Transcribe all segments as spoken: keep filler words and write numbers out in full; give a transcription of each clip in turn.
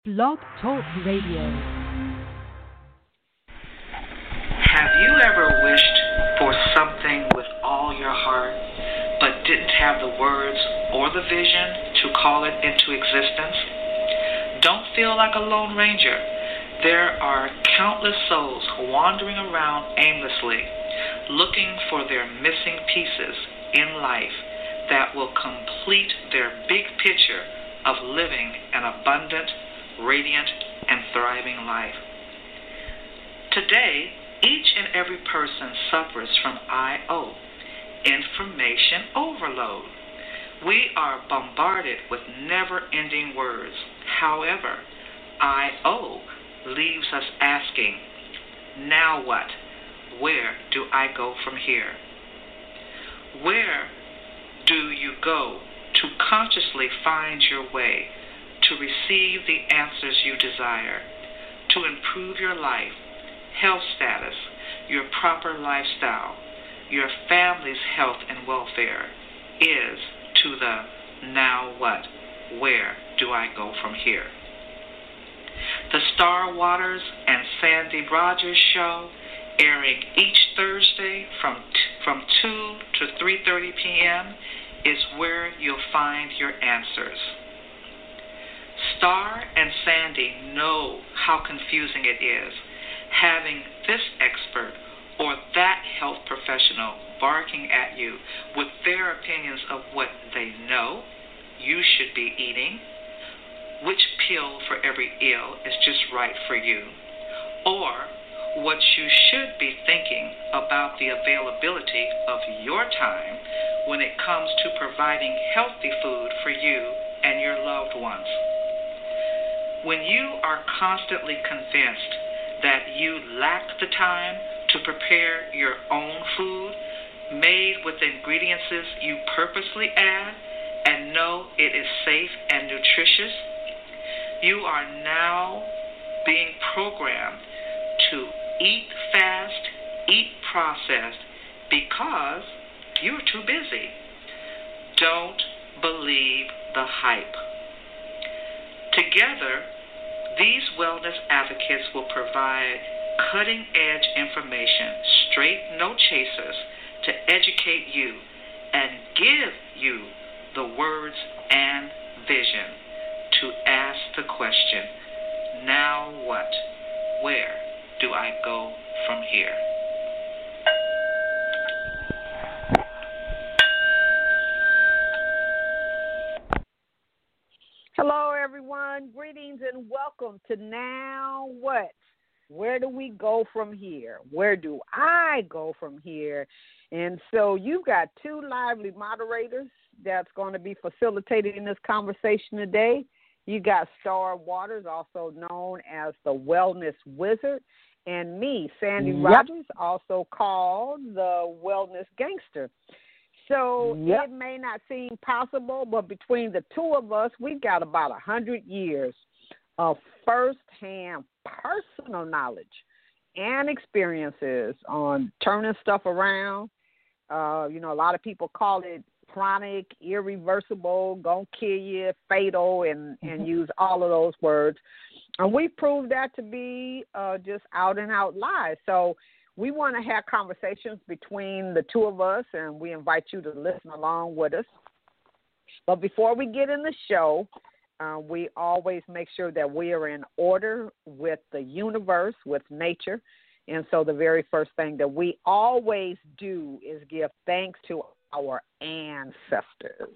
Blog Talk Radio. Have you ever wished for something with all your heart, but didn't have the words or the vision to call it into existence? Don't feel like a lone ranger. There are countless souls wandering around aimlessly, looking for their missing pieces in life that will complete their big picture of living an abundant, radiant, and thriving life. Today, each and every person suffers from I O, information overload. We are bombarded with never-ending words. However, I O leaves us asking, now what? Where do I go from here? Where do you go to consciously find your way, to receive the answers you desire, to improve your life, health status, your proper lifestyle, your family's health and welfare, is to the now what? Where do I go from here? The Star Waters and Sandy Rogers Show, airing each Thursday from t- from two to three thirty p.m., is where you'll find your answers. Star and Sandy know how confusing it is having this expert or that health professional barking at you with their opinions of what they know you should be eating, which pill for every ill is just right for you, or what you should be thinking about the availability of your time when it comes to providing healthy food for you and your loved ones. When you are constantly convinced that you lack the time to prepare your own food made with ingredients you purposely add and know it is safe and nutritious, you are now being programmed to eat fast, eat processed, because you're too busy. Don't believe the hype. Together, these wellness advocates will provide cutting-edge information, straight no chasers, to educate you and give you the words and vision to ask the question, now what? Where do I go from here? Hello, everyone. Greetings and welcome to Now What? Where do we go from here? Where do I go from here? And so you've got two lively moderators that's going to be facilitating this conversation today. You got Star Waters, also known as the Wellness Wizard, and me, Sandy Yep. Rogers, also called the Wellness Gangster. So Yep. it may not seem possible, but between the two of us, we've got about one hundred years of firsthand personal knowledge and experiences on turning stuff around. Uh, you know, a lot of people call it chronic, irreversible, gonna kill you, fatal, and, and use all of those words. And we proved that to be uh, just out and out lies. So we want to have conversations between the two of us, and we invite you to listen along with us. But before we get in the show, uh, we always make sure that we are in order with the universe, with nature. And so the very first thing that we always do is give thanks to our ancestors.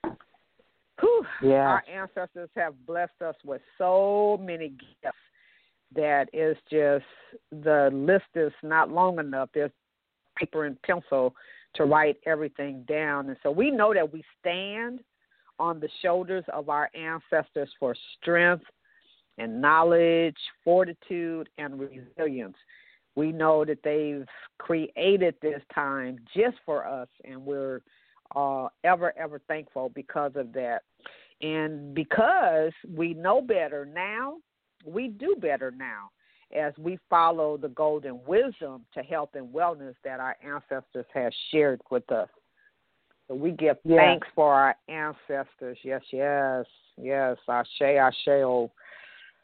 Whew, Yeah. Our ancestors have blessed us with so many gifts that is just, the list is not long enough. There's paper and pencil to write everything down. And so we know that we stand on the shoulders of our ancestors for strength and knowledge, fortitude, and resilience. We know that they've created this time just for us, and we're uh, ever, ever thankful because of that. And because we know better now, we do better now as we follow the golden wisdom to health and wellness that our ancestors have shared with us. So we give Yeah. thanks for our ancestors. Yes, yes, yes. Ashe, Ashe. Oh.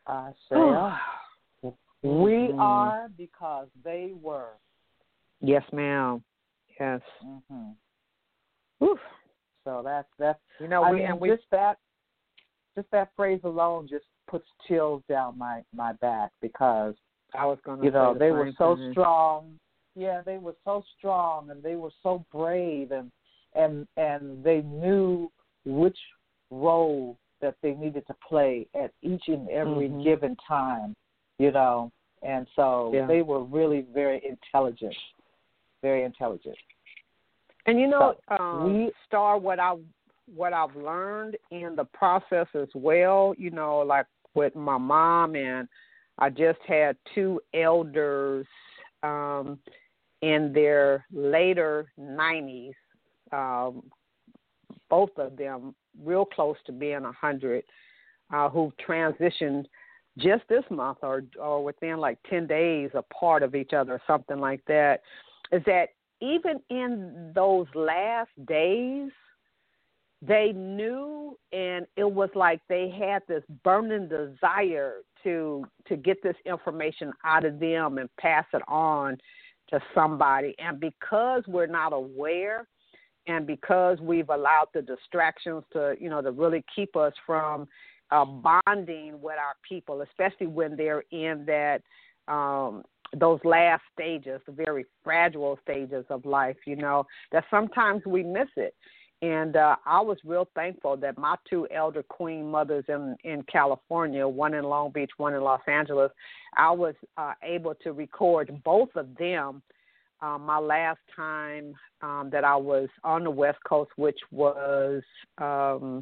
I say, oh, we mm-hmm. are because they were. Yes, ma'am. Yes. Mm-hmm. Oof. So that's that's you know I we mean, and we just that just that phrase alone just puts chills down my, my back because I was going to you know say the they were so thing. strong. Yeah, they were so strong and they were so brave and and and they knew which role that they needed to play at each and every mm-hmm. given time, you know. And so yeah. they were really very intelligent, very intelligent. And you know, so um, we, Star, what I what I've learned in the process as well, you know, like with my mom, and I just had two elders um, in their later nineties, um, both of them real close to being a hundred, uh, who transitioned just this month or or within like ten days apart of each other or something like that, is that even in those last days, they knew, and it was like they had this burning desire to to get this information out of them and pass it on to somebody. And because we're not aware, and because we've allowed the distractions to, you know, to really keep us from uh, bonding with our people, especially when they're in that um, those last stages, the very fragile stages of life, you know, that sometimes we miss it. And uh, I was real thankful that my two elder queen mothers in, in California, one in Long Beach, one in Los Angeles, I was uh, able to record both of them uh, my last time um, that I was on the West Coast, which was um,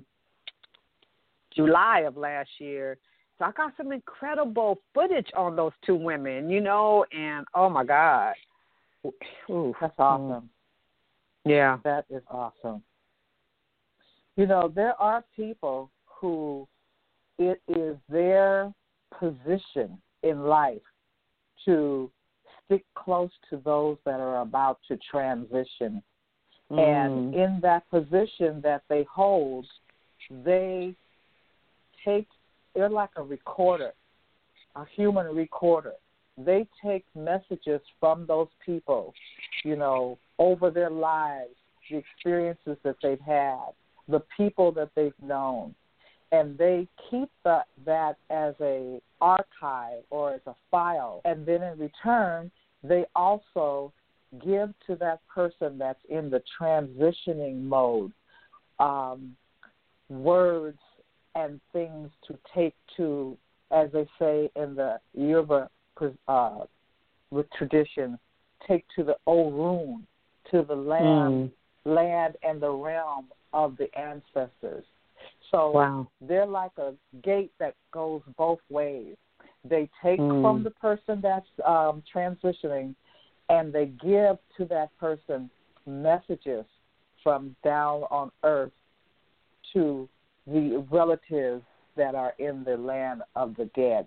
July of last year. So I got some incredible footage on those two women, you know, and oh, my God. Ooh, that's awesome. Yeah. That is awesome. You know, there are people who it is their position in life to stick close to those that are about to transition. Mm. And in that position that they hold, they take, they're like a recorder, a human recorder. They take messages from those people, you know, over their lives, the experiences that they've had, the people that they've known, and they keep the, that as a archive or as a file. And then in return, they also give to that person that's in the transitioning mode um, words and things to take to, as they say in the Yoruba uh, tradition, take to the Orun, to the land, mm. land and the realm of the ancestors. So wow. they're like a gate that goes both ways. They take mm. from the person that's um, transitioning, and they give to that person messages from down on earth to the relatives that are in the land of the dead.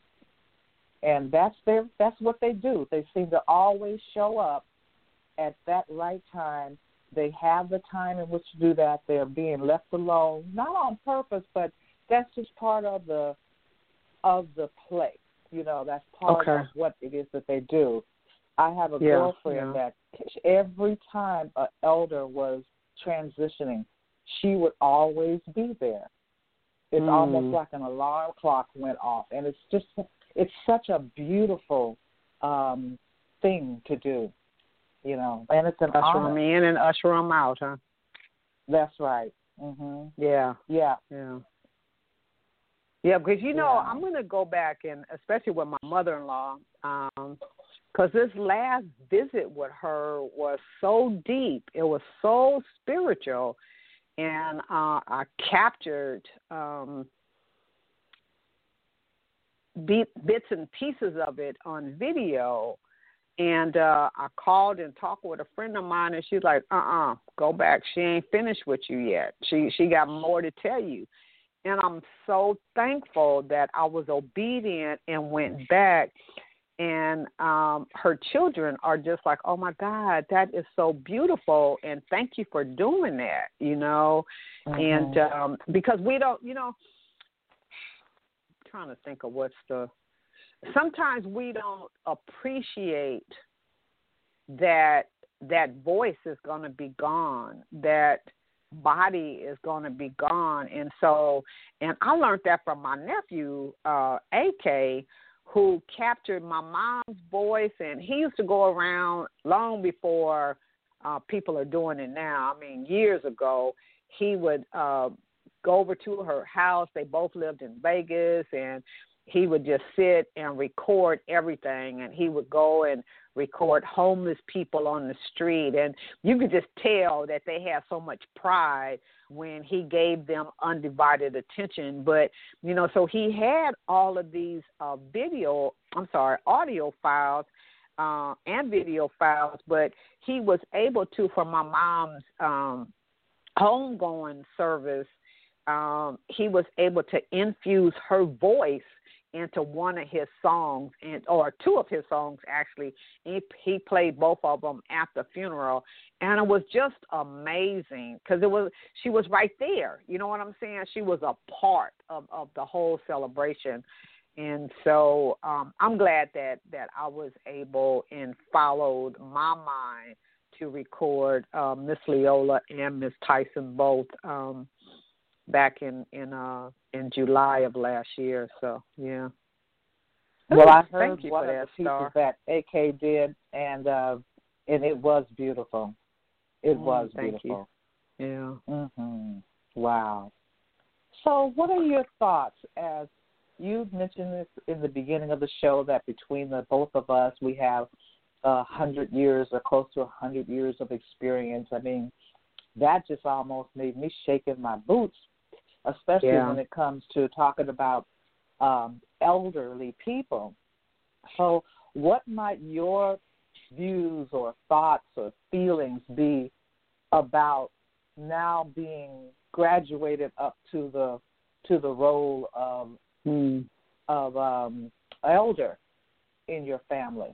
And that's their, that's what they do. They seem to always show up at that right time. They have the time in which to do that. They're being left alone, not on purpose, but that's just part of the of the play. You know, that's part okay. of what it is that they do. I have a yeah, girlfriend yeah. that every time an elder was transitioning, she would always be there. It's mm. almost like an alarm clock went off, and it's just it's such a beautiful um, thing to do. You know, and it's an usher honor. them in and usher them out, huh? That's right. Mhm. Yeah. Yeah. Yeah. Yeah, because, you know, yeah. I'm going to go back, and especially with my mother-in-law, because um, this last visit with her was so deep. It was so spiritual, and uh, I captured um, beat, bits and pieces of it on video. And uh, I called and talked with a friend of mine, and she's like, uh-uh, go back. She ain't finished with you yet. She she got more to tell you. And I'm so thankful that I was obedient and went back. And um, her children are just like, oh, my God, that is so beautiful, and thank you for doing that, you know. Mm-hmm. And um, because we don't, you know, trying to think of what's the. Sometimes we don't appreciate that that voice is going to be gone, that body is going to be gone. And so, and I learned that from my nephew, uh, A K, who captured my mom's voice, and he used to go around long before uh, people are doing it now. I mean, years ago, he would uh, go over to her house. They both lived in Vegas, and he would just sit and record everything, and he would go and record homeless people on the street. And you could just tell that they had so much pride when he gave them undivided attention. But, you know, so he had all of these uh, video, I'm sorry, audio files uh, and video files, but he was able to, for my mom's um, homegoing service, um, he was able to infuse her voice into one of his songs, and or two of his songs actually. He, he played both of them at the funeral, and it was just amazing because it was she was right there. You know what I'm saying? She was a part of, of the whole celebration, and so um, I'm glad that that I was able and followed my mind to record uh, Miss Leola and Miss Tyson both. Um, back in in uh in July of last year. So yeah. Well, I heard Thank you one for of that, the Star. pieces that A K did, and uh, and it was beautiful. It mm, was thank beautiful. You. Yeah. Mm-hmm. Wow. So, what are your thoughts? As you mentioned this in the beginning of the show, that between the both of us, we have a hundred years or close to a hundred years of experience. I mean, that just almost made me shake in my boots, especially yeah. when it comes to talking about um, elderly people. So what might your views or thoughts or feelings be about now being graduated up to the to the role of mm. of um, elder in your family?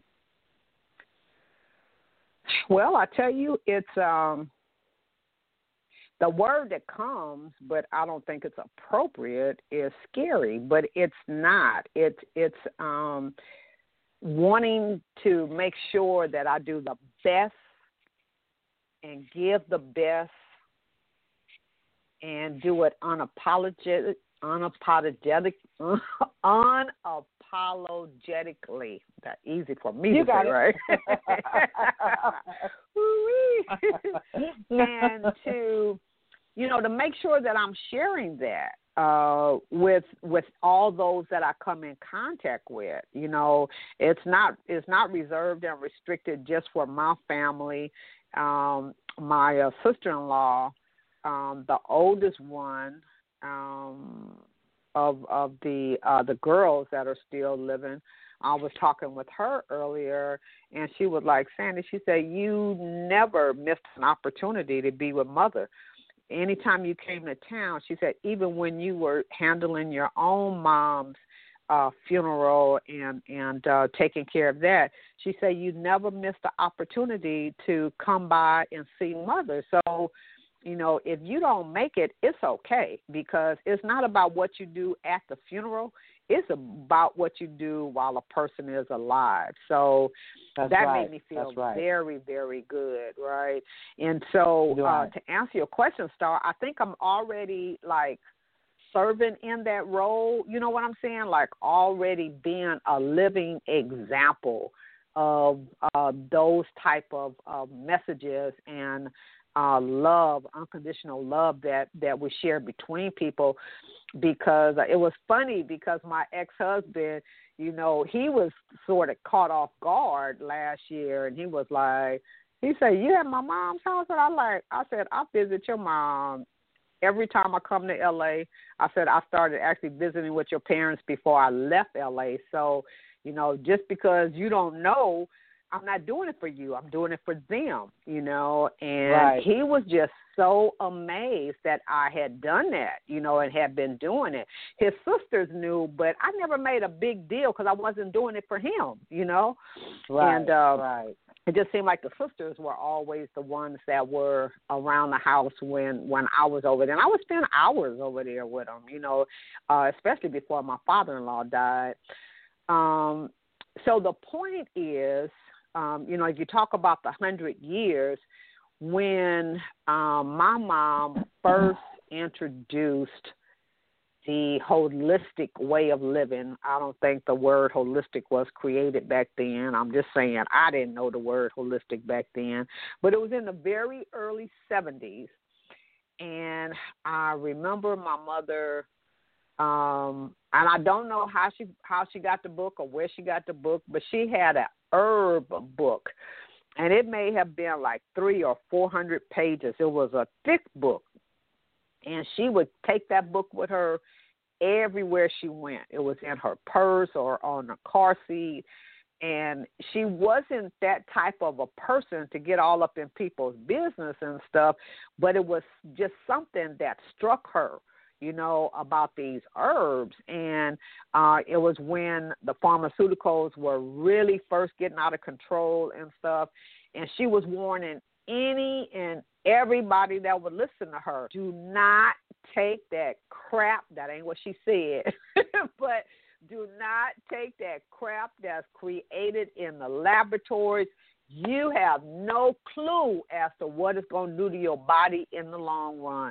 Well, I tell you, it's um, the word that comes, but I don't think it's appropriate, is scary, but it's not. It's it's um, wanting to make sure that I do the best and give the best and do it unapologetic, unapologetic, unapologetically. That's easy for me you to got say, it. right? And to, you know, to make sure that I'm sharing that uh, with with all those that I come in contact with. You know, it's not it's not reserved and restricted just for my family. Um, my uh, sister-in-law, um, the oldest one um, of of the uh, the girls that are still living, I was talking with her earlier, and she was like, Sandy, she said, you never missed an opportunity to be with Mother. Anytime you came to town, she said, even when you were handling your own mom's uh, funeral and, and uh, taking care of that, she said, you never missed the opportunity to come by and see Mother. So, you know, if you don't make it, it's okay, because it's not about what you do at the funeral. It's about what you do while a person is alive. So That's that right. made me feel right. very, very good, right? And so right. uh, to answer your question, Star, I think I'm already, like, serving in that role. You know what I'm saying? Like, already being a living example of uh, those type of, of messages and uh, love, unconditional love that, that we share between people. Because it was funny, because my ex-husband, you know, he was sort of caught off guard last year, and he was like, he said, you at my mom's house? And I like, I said, I visit your mom every time I come to L A. I said, I started actually visiting with your parents before I left L A. So, you know, just because you don't know, I'm not doing it for you. I'm doing it for them, you know. And right. he was just so amazed that I had done that, you know, and had been doing it. His sisters knew, but I never made a big deal because I wasn't doing it for him, you know. Right, and, uh, right. it just seemed like the sisters were always the ones that were around the house when, when I was over there. And I would spend hours over there with them, you know, uh, especially before my father-in-law died. Um, so the point is, um, you know, if you talk about the hundred years, when um, my mom first introduced the holistic way of living. I don't think the word holistic was created back then. I'm just saying I didn't know the word holistic back then. But it was in the very early seventies. And I remember my mother, um, and I don't know how she how she got the book or where she got the book, but she had an herb book. And it may have been like three or four hundred pages. It was a thick book. And she would take that book with her everywhere she went. It was in her purse or on a car seat. And she wasn't that type of a person to get all up in people's business and stuff, but it was just something that struck her, you know, about these herbs. And uh, it was when the pharmaceuticals were really first getting out of control and stuff. And she was warning any and everybody that would listen to her, do not take that crap. That ain't what she said, but do not take that crap that's created in the laboratories. You have no clue as to what it's going to do to your body in the long run.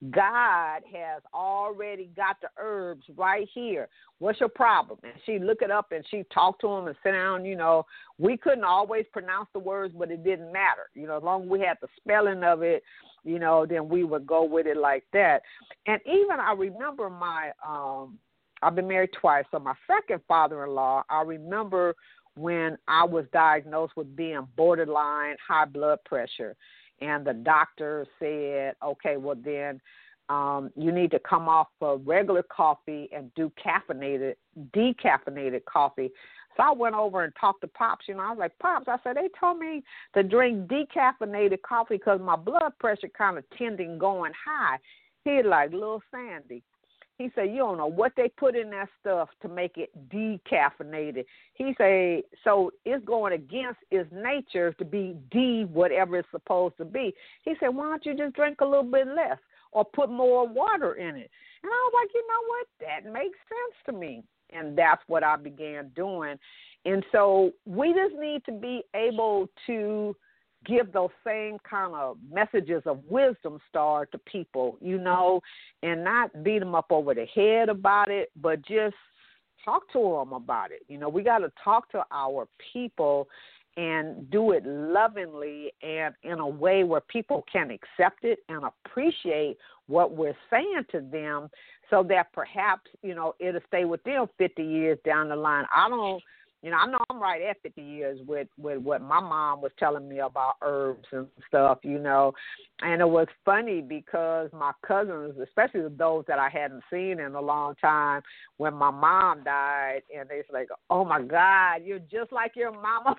God has already got the herbs right here. What's your problem? And she'd look it up and she'd talk to him and sit down. You know, we couldn't always pronounce the words, but it didn't matter. You know, as long as we had the spelling of it, you know, then we would go with it like that. And even I remember my, um, I've been married twice, so my second father-in-law, I remember when I was diagnosed with being borderline high blood pressure. And the doctor said, okay, well then um, you need to come off of regular coffee and do caffeinated, decaffeinated coffee. So I went over and talked to Pops. You know, I was like, Pops, I said, they told me to drink decaffeinated coffee because my blood pressure kind of tending going high. He like, little Sandy. He said, you don't know what they put in that stuff to make it decaffeinated. He said, so it's going against its nature to be D whatever it's supposed to be. He said, why don't you just drink a little bit less or put more water in it? And I was like, you know what? That makes sense to me. And that's what I began doing. And so we just need to be able to give those same kind of messages of wisdom, Star, to people, you know, and not beat them up over the head about it, but just talk to them about it. You know, we got to talk to our people and do it lovingly and in a way where people can accept it and appreciate what we're saying to them so that perhaps, you know, it'll stay with them fifty years down the line. I don't, You know, I know I'm right at fifty years with, with what my mom was telling me about herbs and stuff, you know. And it was funny because my cousins, especially those that I hadn't seen in a long time, when my mom died, and they was like, oh, my God, you're just like your mama.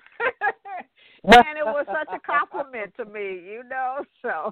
And it was such a compliment to me, you know. So,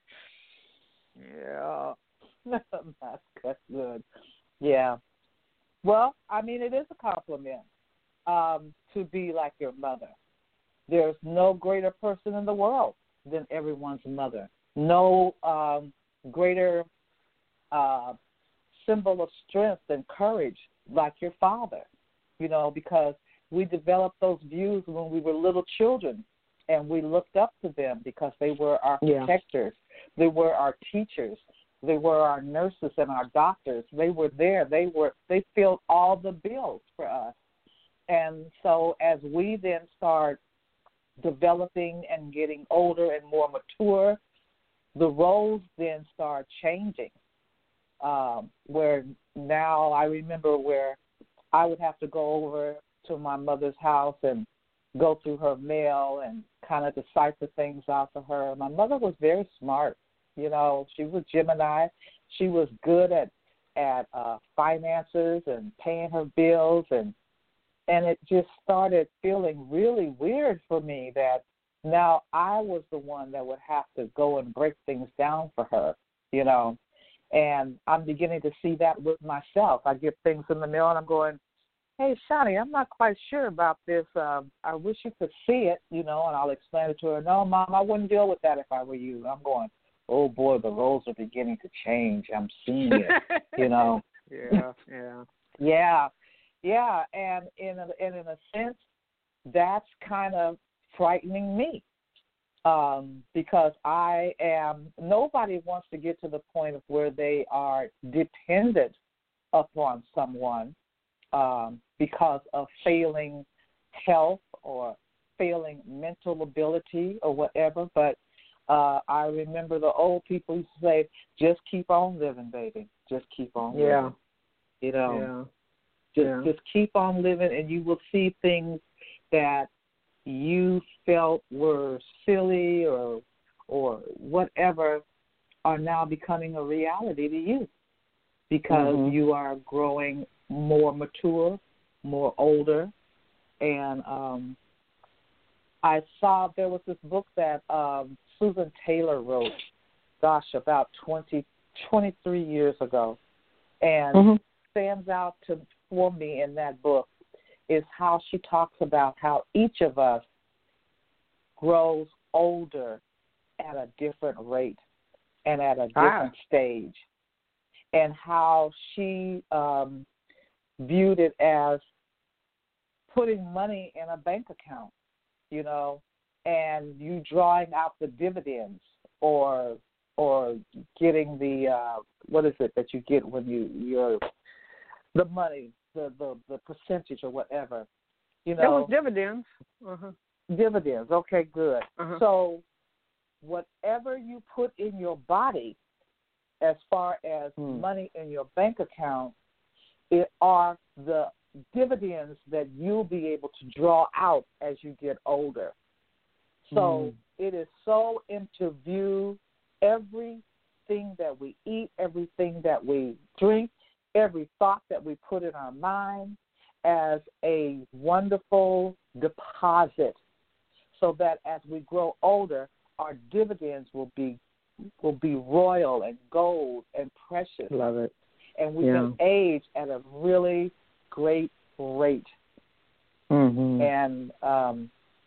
yeah. That's good. Yeah. Well, I mean, it is a compliment. Um, to be like your mother. There's no greater person in the world than everyone's mother. No um, greater uh, symbol of strength and courage like your father, you know, because we developed those views when we were little children, and we looked up to them because they were our yeah. protectors. They were our teachers. They were our nurses and our doctors. They were there. They were. They filled all the bills for us. And so as we then start developing and getting older and more mature, the roles then start changing, um, where now I remember where I would have to go over to my mother's house and go through her mail and kind of decipher things out for her. My mother was very smart. You know, she was Gemini. She was good at, at uh, finances and paying her bills, and And it just started feeling really weird for me that now I was the one that would have to go and break things down for her, you know. And I'm beginning to see that with myself. I get things in the mail and I'm going, hey, Shani, I'm not quite sure about this. Um, I wish you could see it, you know, and I'll explain it to her. No, Mom, I wouldn't deal with that if I were you. I'm going, oh, boy, the roles are beginning to change. I'm seeing it, you know. Yeah, yeah. Yeah, yeah, and in a, and in a sense, that's kind of frightening me um, because I am, nobody wants to get to the point of where they are dependent upon someone um, because of failing health or failing mental ability or whatever, but uh, I remember the old people used to say, just keep on living, baby, just keep on living. Yeah. You know, Yeah. just Yeah. just keep on living, and you will see things that you felt were silly or or whatever are now becoming a reality to you because mm-hmm. you are growing more mature, more older, and um, I saw there was this book that um, Susan Taylor wrote, gosh, about twenty, twenty-three years ago, and mm-hmm. stands out to for me in that book is how she talks about how each of us grows older at a different rate and at a different ah. stage, and how she um, viewed it as putting money in a bank account, you know, and you drawing out the dividends or or getting the uh, what is it that you get when you you're the money, the, the, the percentage or whatever. You know, it was dividends. Uh-huh. Dividends. Okay, good. Uh-huh. So whatever you put in your body as far as hmm. money in your bank account, it are the dividends that you'll be able to draw out as you get older. So hmm. it is so into view everything that we eat, everything that we drink, every thought that we put in our mind as a wonderful deposit so that as we grow older, our dividends will be will be royal and gold and precious. Love it. And we yeah. can age at a really great rate. Mm-hmm. And um,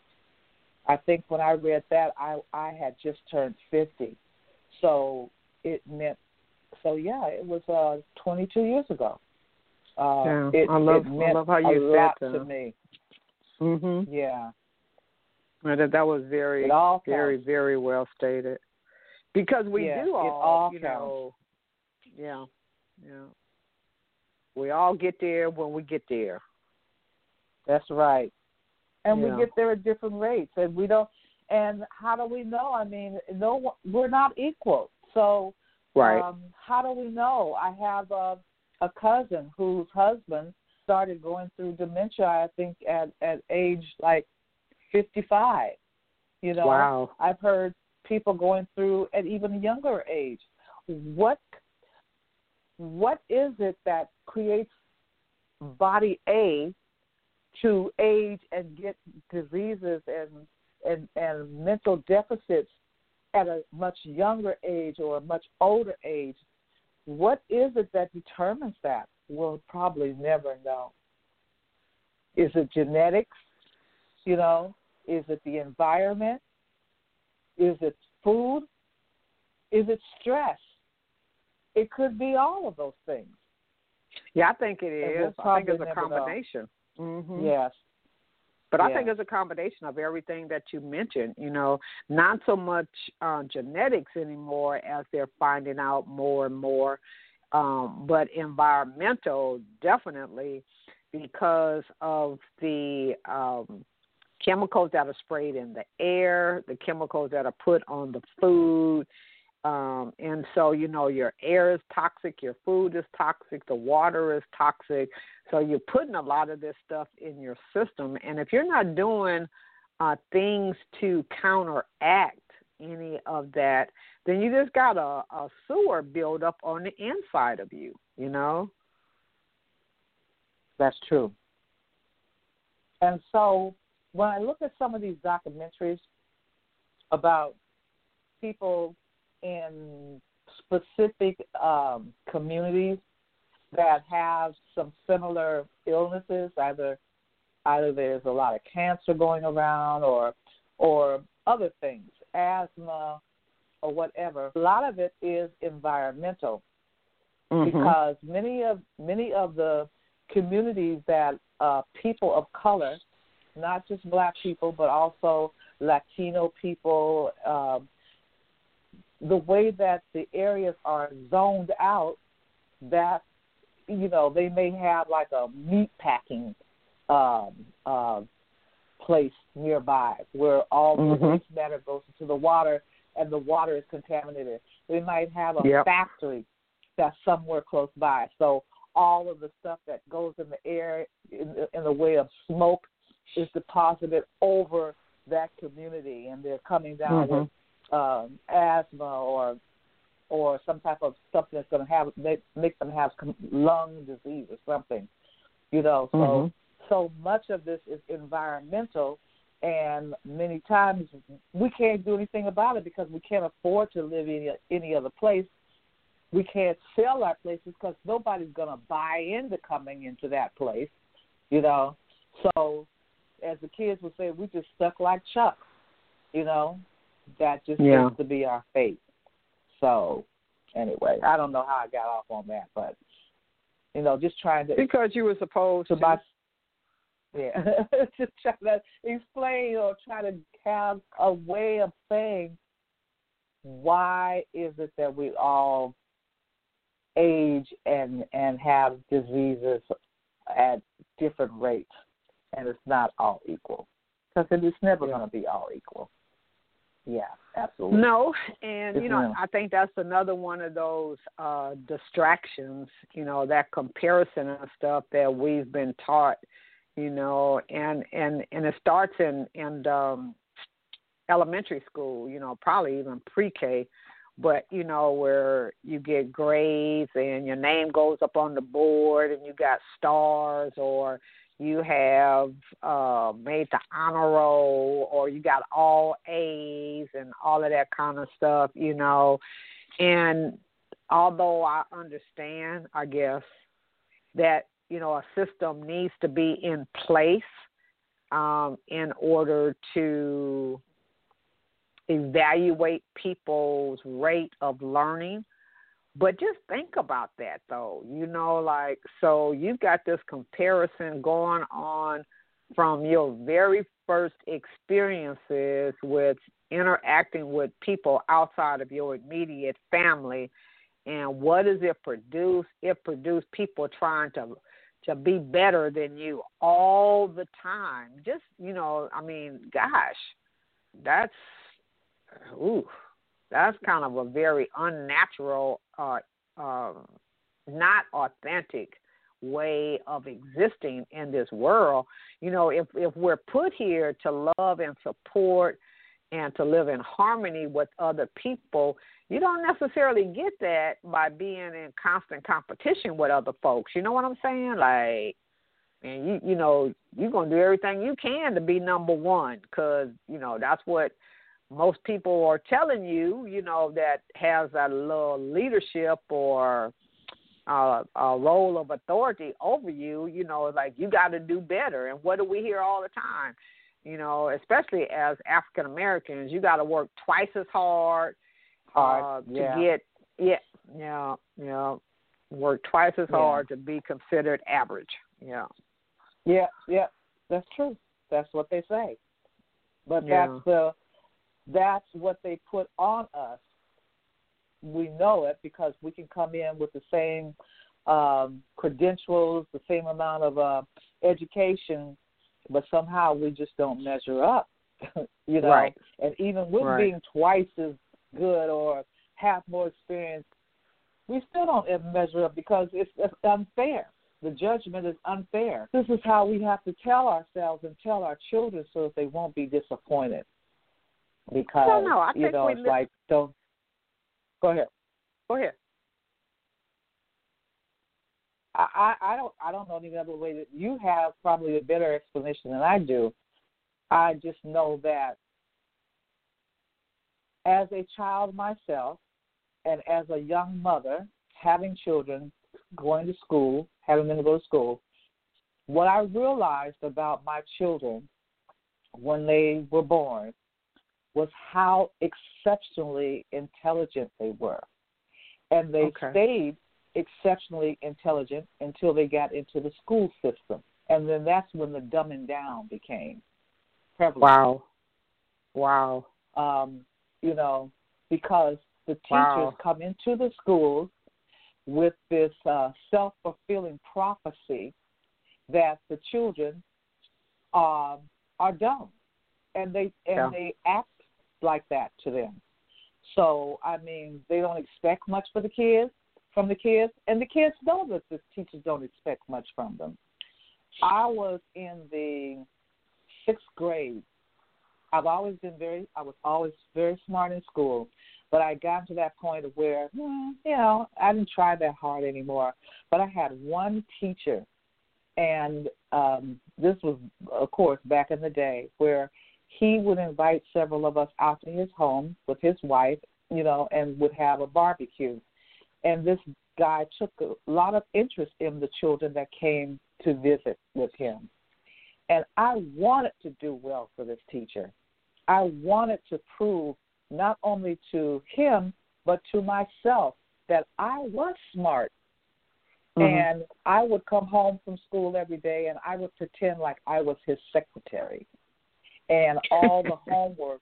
I think when I read that, I, I had just turned fifty. So it meant So, yeah, it was uh, twenty-two years ago. Uh, yeah, it, I love, it meant I love how you a lot said to me. Mm-hmm. Yeah. And that, that was very, very, very well stated. Because we yeah, do all, all you counts. know, yeah, yeah. We all get there when we get there. That's right. And yeah. we get there at different rates. And we don't, and how do we know? I mean, no, we're not equal. So, Right. Um, how do we know? I have a, a cousin whose husband started going through dementia, I think, at, at age like fifty-five. You know, wow. I've heard people going through at even a younger age. What What is it that creates body A to age and get diseases and, and, and mental deficits at a much younger age or a much older age? What is it that determines that? We'll probably never know. Is it genetics? You know, is it the environment? Is it food? Is it stress? It could be all of those things. Yeah, I think it is. We'll I think it's a combination. Mm-hmm. Yes. But yeah. I think it's a combination of everything that you mentioned, you know, not so much uh, genetics anymore as they're finding out more and more, um, but environmental definitely because of the um, chemicals that are sprayed in the air, the chemicals that are put on the food. Um, and so, you know, your air is toxic, your food is toxic, the water is toxic. So you're putting a lot of this stuff in your system. And if you're not doing uh, things to counteract any of that, then you just got a, a sewer build up on the inside of you, you know? That's true. And so when I look at some of these documentaries about people in specific um, communities that have some similar illnesses. Either either there's a lot of cancer going around, or or other things, asthma or whatever. A lot of it is environmental, mm-hmm. because many of many of the communities that uh, people of color, not just black people, but also Latino people, uh, the way that the areas are zoned out, that, you know, they may have like a meat packing um, uh, place nearby where all mm-hmm. the waste matter goes into the water and the water is contaminated. They might have a yep. factory that's somewhere close by. So all of the stuff that goes in the air in the, in the way of smoke is deposited over that community, and they're coming down mm-hmm. with um, asthma or or some type of something that's going to have make, make them have lung disease or something, you know. So mm-hmm. so much of this is environmental, and many times we can't do anything about it because we can't afford to live in any other place. We can't sell our places because nobody's going to buy into coming into that place, you know. So as the kids would say, we just stuck like Chuck, you know. That just yeah. seems to be our fate. So anyway, I don't know how I got off on that, but, you know, just trying to. Because you were supposed to. My, yeah, just try to explain or try to have a way of saying why is it that we all age and and have diseases at different rates, and it's not all equal, because it's never yeah. going to be all equal. Yeah, absolutely. No, and, you know, I think that's another one of those uh, distractions, you know, that comparison and stuff that we've been taught, you know, and, and, and it starts in, in um, elementary school, you know, probably even pre-K, but, you know, where you get grades and your name goes up on the board and you got stars, or you have uh, made the honor roll, or you got all A's and all of that kind of stuff, you know. And although I understand, I guess, that, you know, a system needs to be in place um, in order to evaluate people's rate of learning. But just think about that, though. You know, like, so you've got this comparison going on from your very first experiences with interacting with people outside of your immediate family. And what does it produce? It produced people trying to to be better than you all the time. Just, you know, I mean, gosh, that's, ooh. That's kind of a very unnatural, uh, uh, not authentic way of existing in this world. You know, if, if we're put here to love and support and to live in harmony with other people, you don't necessarily get that by being in constant competition with other folks. You know what I'm saying? Like, and you, you know, you're going to do everything you can to be number one, because, you know, that's what most people are telling you, you know, that has a little leadership or uh, a role of authority over you, you know, like you got to do better. And what do we hear all the time? You know, especially as African Americans, you got to work twice as hard uh, yeah. to get, yeah, yeah, yeah, work twice as yeah. hard to be considered average. Yeah. Yeah, yeah, that's true. That's what they say. But yeah. that's the, That's what they put on us. We know it because we can come in with the same um, credentials, the same amount of uh, education, but somehow we just don't measure up, you know. Right. And even with right. being twice as good or have more experience, we still don't measure up because it's, it's unfair. The judgment is unfair. This is how we have to tell ourselves and tell our children so that they won't be disappointed. Because, no, no, I you know, it's live... like, don't, go ahead. Go ahead. I, I, I don't I don't know any other way that you have probably a better explanation than I do. I just know that as a child myself and as a young mother, having children, going to school, having them to go to school, what I realized about my children when they were born was how exceptionally intelligent they were. And they Okay. stayed exceptionally intelligent until they got into the school system. And then that's when the dumbing down became prevalent. Wow. Wow. Um, you know, because the teachers Wow. come into the schools with this uh, self-fulfilling prophecy that the children um, are dumb, and they and Yeah. they act like that to them. So I mean, they don't expect much for the kids from the kids, and the kids know that the teachers don't expect much from them. I was in the sixth grade. I've always been very, I was always very smart in school, but I got to that point of where, hmm, you know, I didn't try that hard anymore. But I had one teacher, and um, this was, of course, back in the day, where he would invite several of us out to his home with his wife, you know, and would have a barbecue. And this guy took a lot of interest in the children that came to visit with him. And I wanted to do well for this teacher. I wanted to prove not only to him, but to myself that I was smart. Mm-hmm. And I would come home from school every day, and I would pretend like I was his secretary. And all the homework,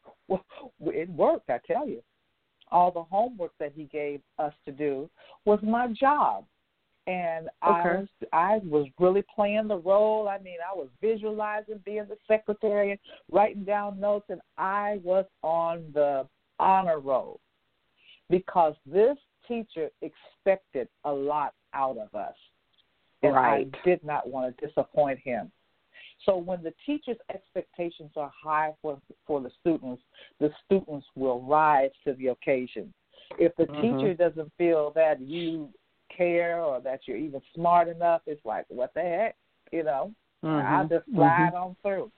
it worked, I tell you. All the homework that he gave us to do was my job. And okay. I was I was really playing the role. I mean, I was visualizing being the secretary and writing down notes, and I was on the honor roll because this teacher expected a lot out of us. And right. I did not want to disappoint him. So when the teacher's expectations are high for for the students, the students will rise to the occasion. If the mm-hmm. teacher doesn't feel that you care or that you're even smart enough, it's like, what the heck, you know? Mm-hmm. I'll just slide mm-hmm. on through.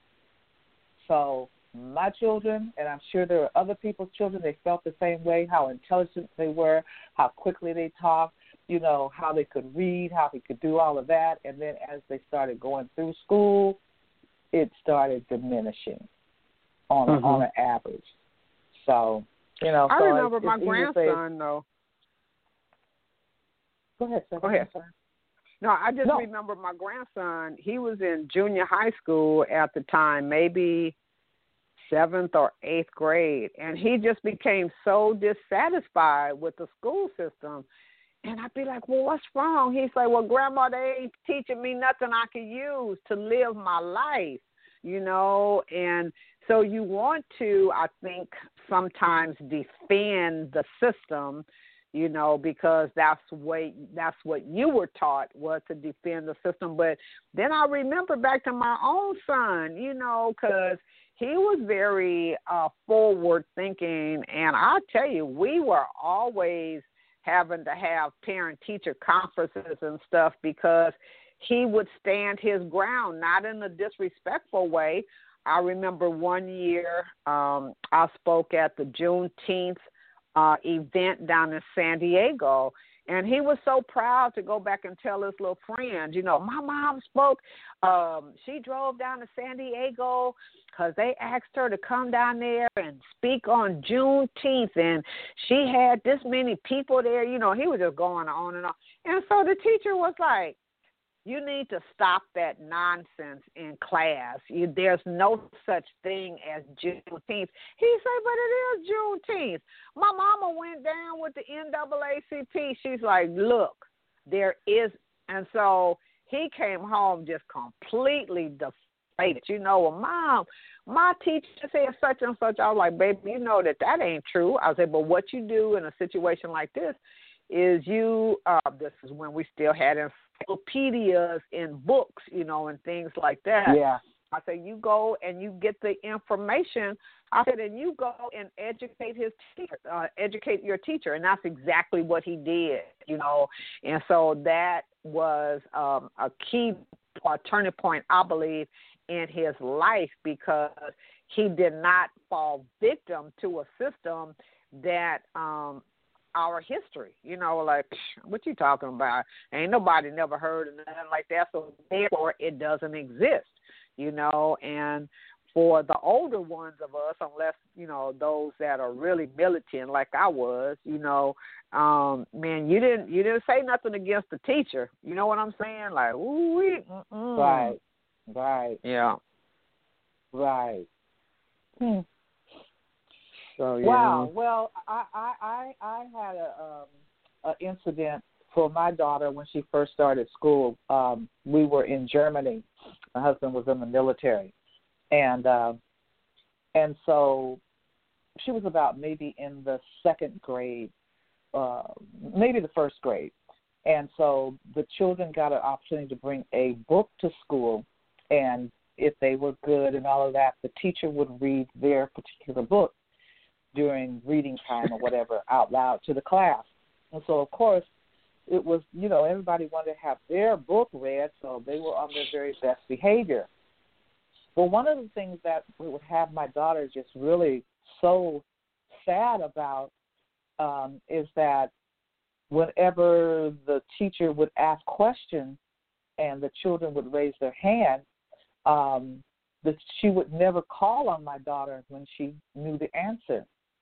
So my children, and I'm sure there are other people's children, they felt the same way, how intelligent they were, how quickly they talked, you know, how they could read, how they could do all of that. And then as they started going through school, it started diminishing on, mm-hmm. on an average. So, you know. I so remember it's, my it's grandson, say, though. Go ahead, sir. Go ahead. No, I just no. remember my grandson, he was in junior high school at the time, maybe seventh or eighth grade, and he just became so dissatisfied with the school system. And I'd be like, well, what's wrong? He's like, well, Grandma, they ain't teaching me nothing I can use to live my life, you know. And so you want to, I think, sometimes defend the system, you know, because that's what, that's what you were taught, was to defend the system. But then I remember back to my own son, you know, because he was very uh, forward thinking. And I'll tell you, we were always having to have parent-teacher conferences and stuff because he would stand his ground, not in a disrespectful way. I remember one year um, I spoke at the Juneteenth uh, event down in San Diego, and he was so proud to go back and tell his little friends, you know, my mom spoke. Um, she drove down to San Diego because they asked her to come down there and speak on Juneteenth, and she had this many people there. You know, he was just going on and on. And so the teacher was like, you need to stop that nonsense in class. You, there's no such thing as Juneteenth. He said, but it is Juneteenth. My mama went down with the N double A C P. She's like, look, there is. And so he came home just completely deflated. You know, well, Mom, my teacher said such and such. I was like, baby, you know that that ain't true. I said, but what you do in a situation like this is you, uh, this is when we still had encyclopedias in books, you know, and things like that. Yeah. I said, you go and you get the information. I said, and you go and educate his teacher, uh, educate your teacher. And that's exactly what he did, you know. And so that was um, a key uh, turning point, I believe, in his life, because he did not fall victim to a system that um, our history. You know, like, what you talking about? Ain't nobody never heard of nothing like that, so therefore it doesn't exist, you know. And for the older ones of us, unless, you know, those that are really militant like I was, you know, um, man, you didn't you didn't say nothing against the teacher. You know what I'm saying? Like, ooh, mm-mm. Right, right. Yeah. Right. Hmm. So, yeah. Wow. Well, I, I, I, I had a um, an incident for my daughter when she first started school. Um, we were in Germany. My husband was in the military. And uh, and so she was about maybe in the second grade, uh, maybe the first grade. And so the children got an opportunity to bring a book to school, and if they were good and all of that, the teacher would read their particular book during reading time or whatever out loud to the class. And so, of course, it was, you know, everybody wanted to have their book read, so they were on their very best behavior. Well, one of the things that would have my daughter just really so sad about um, is that whenever the teacher would ask questions and the children would raise their hand, um, that she would never call on my daughter when she knew the answer.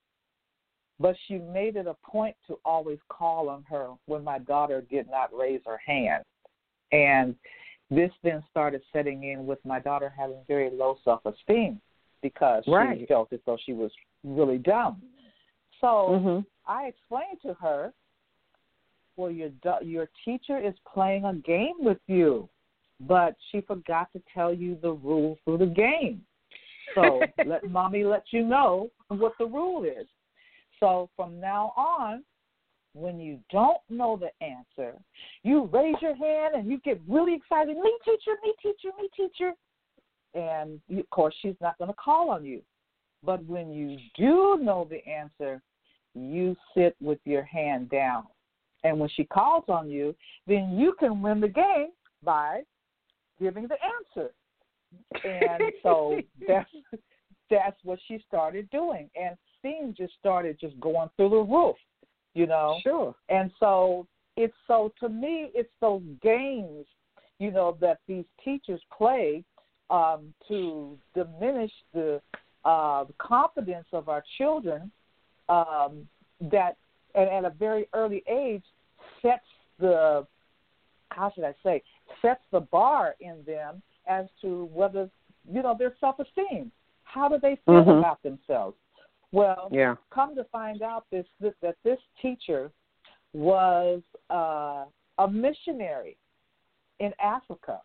But she made it a point to always call on her when my daughter did not raise her hand. And this then started setting in with my daughter having very low self-esteem because right. she felt as though she was really dumb. So mm-hmm. I explained to her, well, your your teacher is playing a game with you, but she forgot to tell you the rules for the game. So let mommy let you know what the rule is. So from now on, when you don't know the answer, you raise your hand and you get really excited, me teacher, me teacher, me teacher. And, you, of course, she's not going to call on you. But when you do know the answer, you sit with your hand down. And when she calls on you, then you can win the game by giving the answer. And so that's, that's what she started doing. And things just started just going through the roof. You know, sure. And so it's so to me, it's those games, you know, that these teachers play um, to diminish the uh, confidence of our children. Um, that, and at a very early age, sets the how should I say sets the bar in them as to whether, you know, their self-esteem. How do they feel mm-hmm. about themselves? Well, yeah. come to find out this, this that this teacher was uh, a missionary in Africa,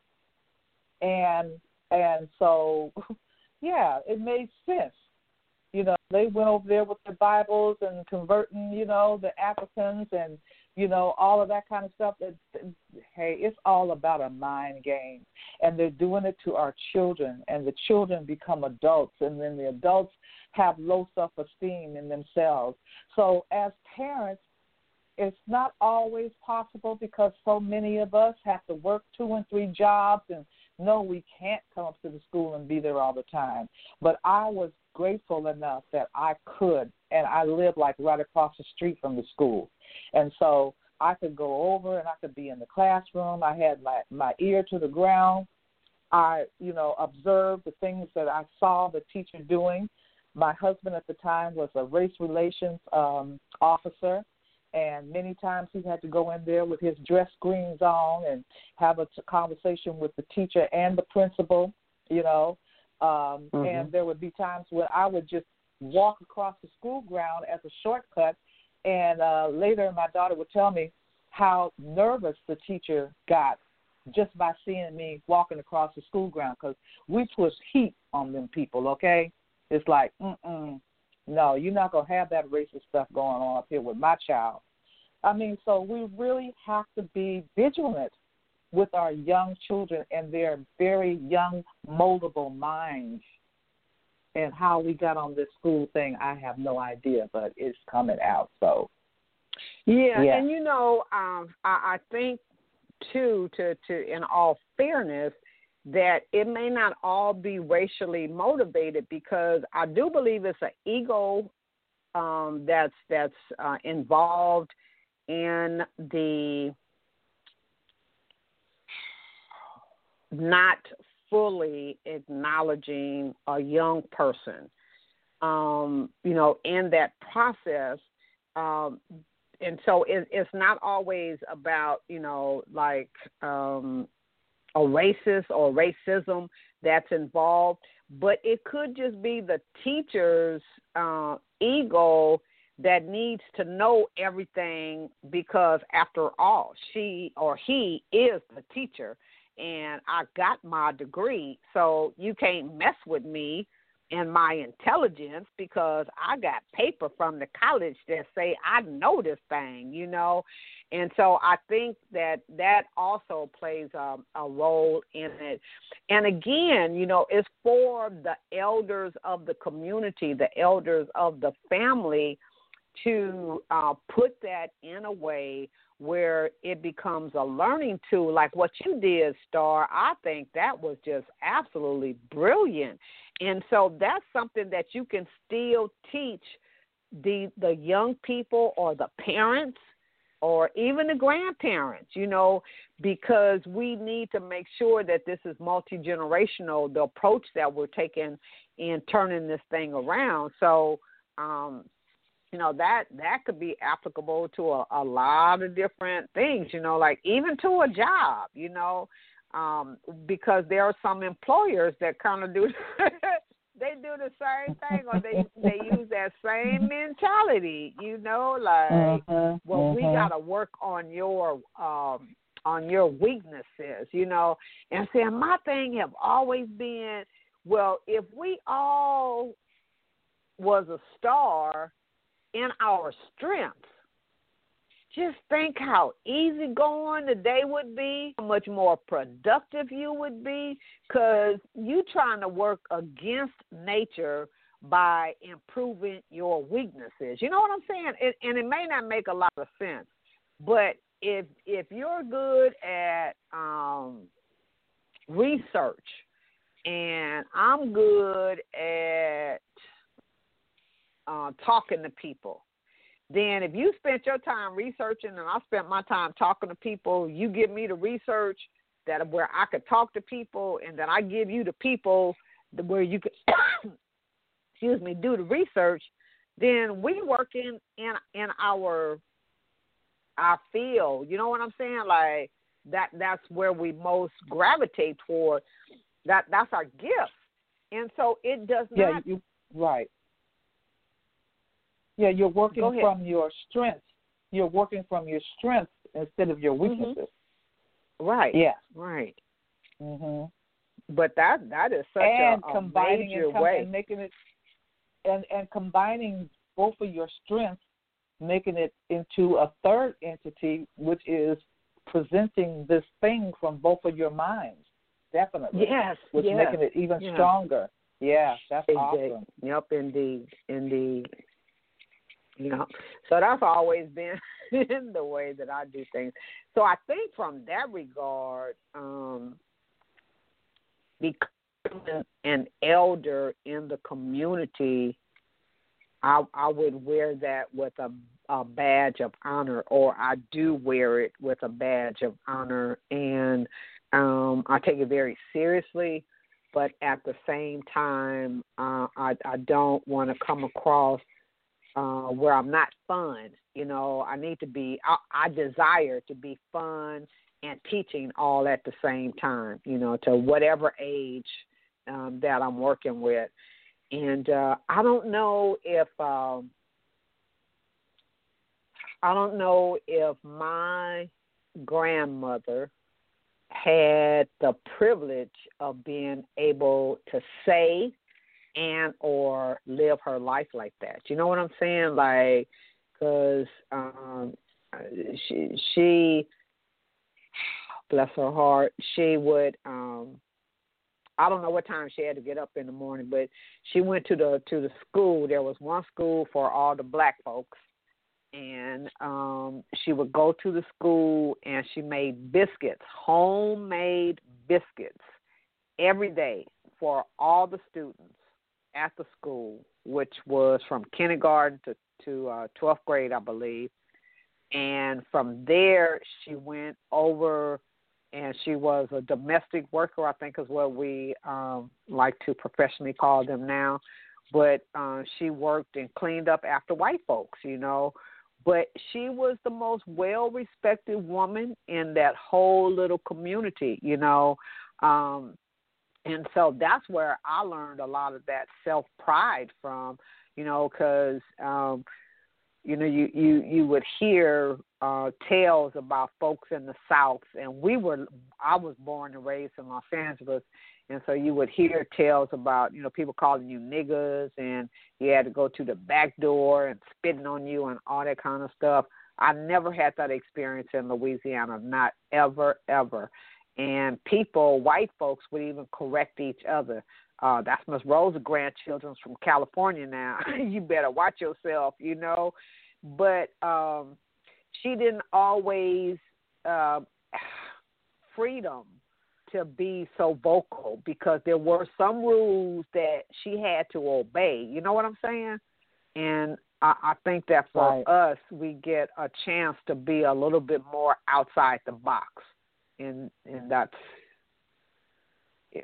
and and so yeah, it made sense. You know, they went over there with their Bibles and converting, you know, the Africans and, you know, all of that kind of stuff. It, hey, it's all about a mind game. And they're doing it to our children. And the children become adults. And then the adults have low self-esteem in themselves. So as parents, it's not always possible because so many of us have to work two and three jobs. And no, we can't come up to the school and be there all the time. But I was grateful enough that I could, and I lived like right across the street from the school. And so I could go over and I could be in the classroom. I had my, my ear to the ground. I, you know, observed the things that I saw the teacher doing. My husband at the time was a race relations um, officer, and many times he had to go in there with his dress greens on and have a t- conversation with the teacher and the principal, you know. Um, mm-hmm. And there would be times when I would just walk across the school ground as a shortcut, and uh, later my daughter would tell me how nervous the teacher got just by seeing me walking across the school ground because we put heat on them people, okay? It's like, mm-mm, no, you're not going to have that racist stuff going on up here with my child. I mean, so we really have to be vigilant with our young children and their very young, moldable minds. And how we got on this school thing, I have no idea, but it's coming out. So, yeah, yeah. and you know, um, I, I think too, to to in all fairness, that it may not all be racially motivated because I do believe it's an ego um, that's that's uh, involved in the not fully acknowledging a young person, um, you know, in that process. Um, and so it, it's not always about, you know, like um, a racist or racism that's involved, but it could just be the teacher's uh, ego that needs to know everything because, after all, she or he is the teacher. And I got my degree, so you can't mess with me and my intelligence because I got paper from the college that say I know this thing, you know. And so I think that that also plays a, a role in it. And again, you know, it's for the elders of the community, the elders of the family, to uh, put that in a way where it becomes a learning tool, like what you did, Star. I think that was just absolutely brilliant. And so that's something that you can still teach the the young people or the parents or even the grandparents, you know, because we need to make sure that this is multi-generational, the approach that we're taking in turning this thing around. So, um, you know, that that could be applicable to a, a lot of different things, you know, like even to a job, you know, um, because there are some employers that kind of do, they do the same thing, or they they use that same mentality, you know, like, uh-huh, well, uh-huh. we got to work on your um, on your weaknesses, you know, and saying my thing have always been, well, if we all was a star in our strengths, just think how easygoing the day would be, how much more productive you would be, because you trying to work against nature by improving your weaknesses. You know what I'm saying? It, and it may not make a lot of sense, but if if you're good at um, research and I'm good at uh, talking to people, then if you spent your time researching and I spent my time talking to people, you give me the research that where I could talk to people, and then I give you the people where you could, excuse me, do the research, then we work in, in, in our our field. You know what I'm saying? Like that that's where we most gravitate toward. That that's our gift. And so it does yeah, not you, right. Yeah, you're working from your strengths. You're working from your strengths instead of your weaknesses. Mm-hmm. Right. Yeah. Right. Mm-hmm. But that that is such and a, a combining major and, com- way. and making it and, and combining both of your strengths, making it into a third entity, which is presenting this thing from both of your minds. Definitely. Yes. Which yes. making it even yeah. stronger. Yeah, that's Indeed. awesome. Yep, indeed. Indeed. You know, so that's always been the way that I do things. So I think from that regard, um, becoming an elder in the community, I, I would wear that with a, a badge of honor, or I do wear it with a badge of honor, and um, I take it very seriously. But at the same time, uh, I, I don't want to come across Uh, where I'm not fun. You know, I need to be, I, I desire to be fun and teaching all at the same time, you know, to whatever age um, that I'm working with. And uh, I don't know if, um, I don't know if my grandmother had the privilege of being able to say and or live her life like that. You know what I'm saying? Like, because um, she, she, bless her heart, she would, um, I don't know what time she had to get up in the morning, but she went to the to the school. There was one school for all the black folks, and um, she would go to the school and she made biscuits, homemade biscuits, every day for all the students at the school. which was from kindergarten to, to uh, twelfth grade, I believe. And from there, she went over and she was a domestic worker, I think is what we um, like to professionally call them now. But uh, she worked and cleaned up after white folks, you know. But she was the most well-respected woman in that whole little community, you know. Um, and so that's where I learned a lot of that self-pride from, you know, because, um, you know, you, you, you would hear uh, tales about folks in the South. And we were, I was born and raised in Los Angeles. And so you would hear tales about, you know, people calling you niggas and you had to go to the back door and spitting on you and all that kind of stuff. I never had that experience in Louisiana, not ever, ever. And people, white folks, would even correct each other. Uh, that's Miss Rose's grandchildren's from California now. You better watch yourself, you know. But um, she didn't always uh, freedom to be so vocal because there were some rules that she had to obey. You know what I'm saying? And I, I think that for right. us, we get a chance to be a little bit more outside the box. And and that's, yeah.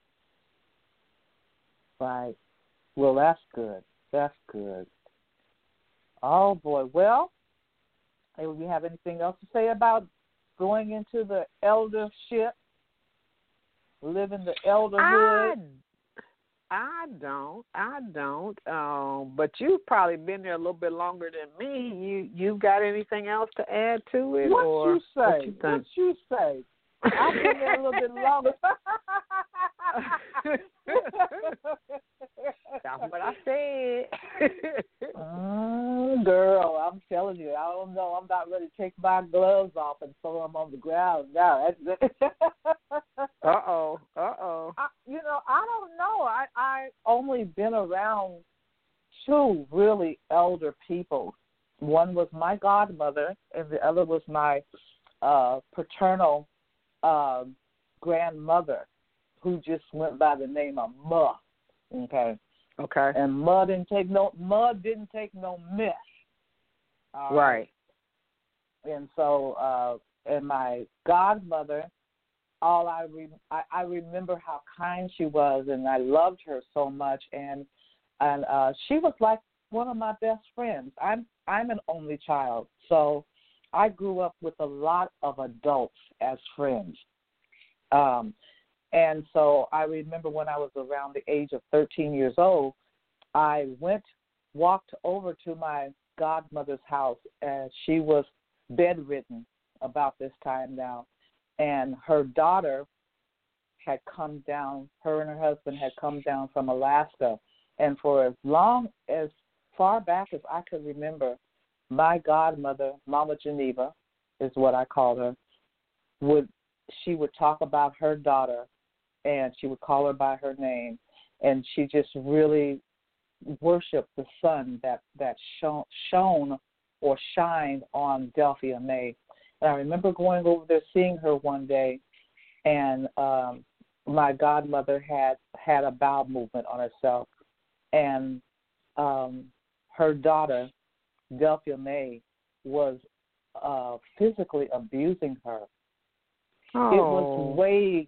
Right. Well, that's good. That's good. Oh, boy. Well, do you have anything else to say about going into the eldership? Living the elderhood? I, I don't. I don't. Um, but you've probably been there a little bit longer than me. You you got anything else to add to it? What or you say? What you, what you say? I've been there a little bit longer. That's what I said. mm, girl, I'm telling you, I don't know. I'm not ready to take my gloves off and throw them on the ground now. That's it. Uh-oh. Uh-oh. I, you know, I don't know. I, I only been around two really elder people. One was my godmother, and the other was my uh, paternal uh, grandmother, who just went by the name of Ma. Okay. Okay. And Ma didn't take no Ma didn't take no mess. Uh, right. And so, uh, and my godmother, all I, re- I I remember how kind she was, and I loved her so much, and and uh, she was like one of my best friends. I'm I'm an only child, so I grew up with a lot of adults as friends. Um, and so I remember when I was around the age of thirteen years old, I went, walked over to my godmother's house, and she was bedridden about this time now. And her daughter had come down, her and her husband had come down from Alaska. And for as long, as far back as I could remember, my godmother, Mama Geneva, is what I called her, would she would talk about her daughter, and she would call her by her name, and she just really worshiped the sun that, that shone, shone or shined on Delphia May. And I remember going over there, seeing her one day, and um, my godmother had, had a bowel movement on herself, and um, her daughter, Delphia May, was uh, physically abusing her. Oh. It was way,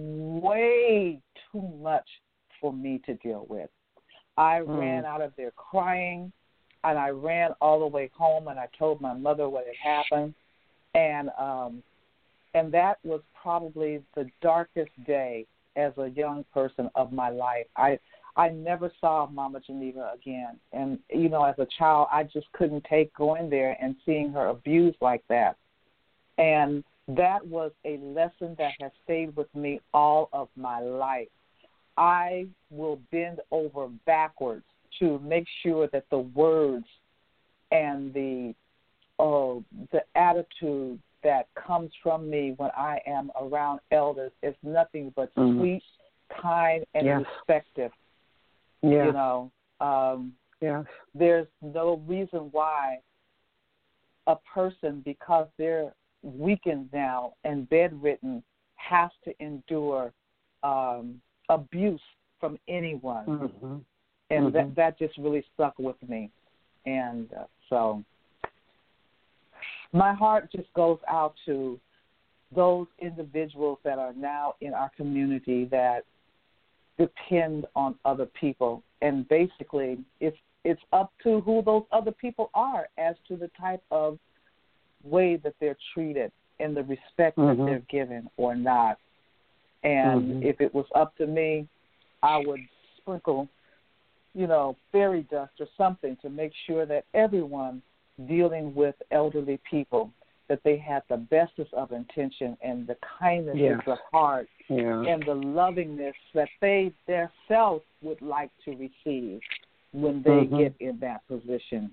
way too much for me to deal with. I mm. ran out of there crying, and I ran all the way home, and I told my mother what had happened. And um, and that was probably the darkest day as a young person of my life. I I never saw Mama Geneva again. And, you know, as a child, I just couldn't take going there and seeing her abused like that. And that was a lesson that has stayed with me all of my life. I will bend over backwards to make sure that the words and the uh, the attitude that comes from me when I am around elders is nothing but mm-hmm. sweet, kind, and yes. respectful. Yeah. You know, um, yes. there's no reason why a person, because they're weakened now and bedridden, has to endure um, abuse from anyone. Mm-hmm. and mm-hmm. that that just really stuck with me. And uh, so my heart just goes out to those individuals that are now in our community that depend on other people, and basically it's it's up to who those other people are as to the type of way that they're treated and the respect mm-hmm. that they're given or not. And mm-hmm. if it was up to me, I would sprinkle, you know, fairy dust or something to make sure that everyone dealing with elderly people, that they had the bestest of intention and the kindness yeah. of the heart yeah. and the lovingness that they themselves would like to receive when they mm-hmm. get in that position.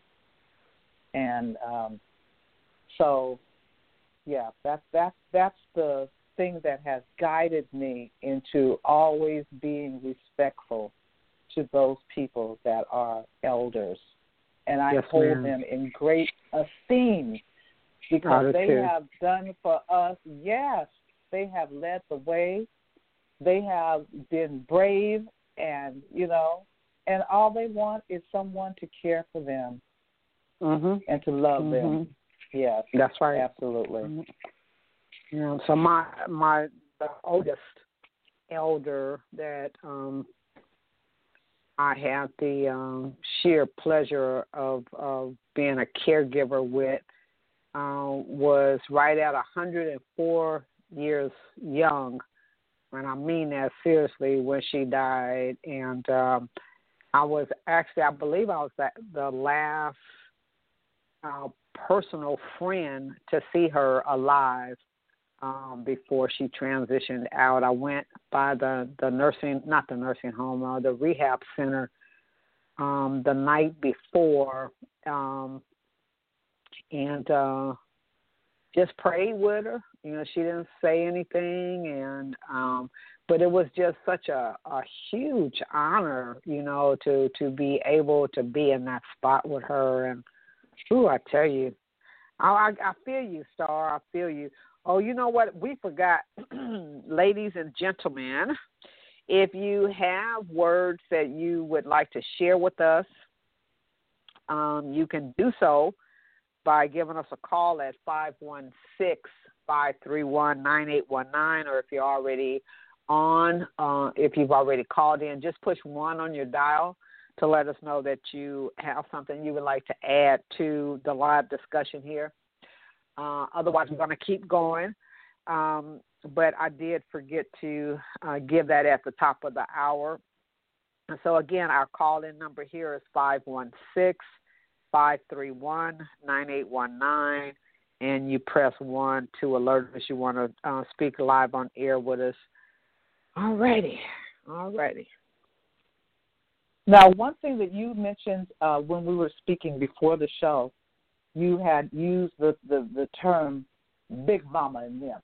And um, so, yeah, that's that's that's the thing that has guided me into always being respectful to those people that are elders, and I yes, hold ma'am. them in great esteem because they too. have done for us. Yes, they have led the way. They have been brave, and you know, and all they want is someone to care for them mm-hmm. and to love mm-hmm. them. Yes, that's right. Absolutely. Mm-hmm. Yeah. So my my the oldest elder that um, I had the um, sheer pleasure of, of being a caregiver with uh, was right at one hundred four years young, and I mean that seriously, when she died. And um, I was actually, I believe I was the, the last uh, personal friend to see her alive um, before she transitioned out. I went by the, the nursing, not the nursing home, uh, the rehab center um, the night before, um, and uh, just prayed with her. You know, she didn't say anything, and um, but it was just such a, a huge honor, you know, to, to be able to be in that spot with her. And ooh, I tell you, I, I, I feel you, Star. I feel you. Oh, you know what? We forgot, ladies and gentlemen, if you have words that you would like to share with us, um, you can do so by giving us a call at five one six, five three one, nine eight one nine, or if you're already on, uh, if you've already called in, just push one on your dial to let us know that you have something you would like to add to the live discussion here. Uh, otherwise, we're going to keep going. Um, but I did forget to uh, give that at the top of the hour. And so, again, our call-in number here is five one six, five three one, nine eight one nine, and you press one to alert us you want to uh, speak live on air with us. All righty. All righty. Now, one thing that you mentioned uh, when we were speaking before the show, you had used the, the, the term Big Mama and them.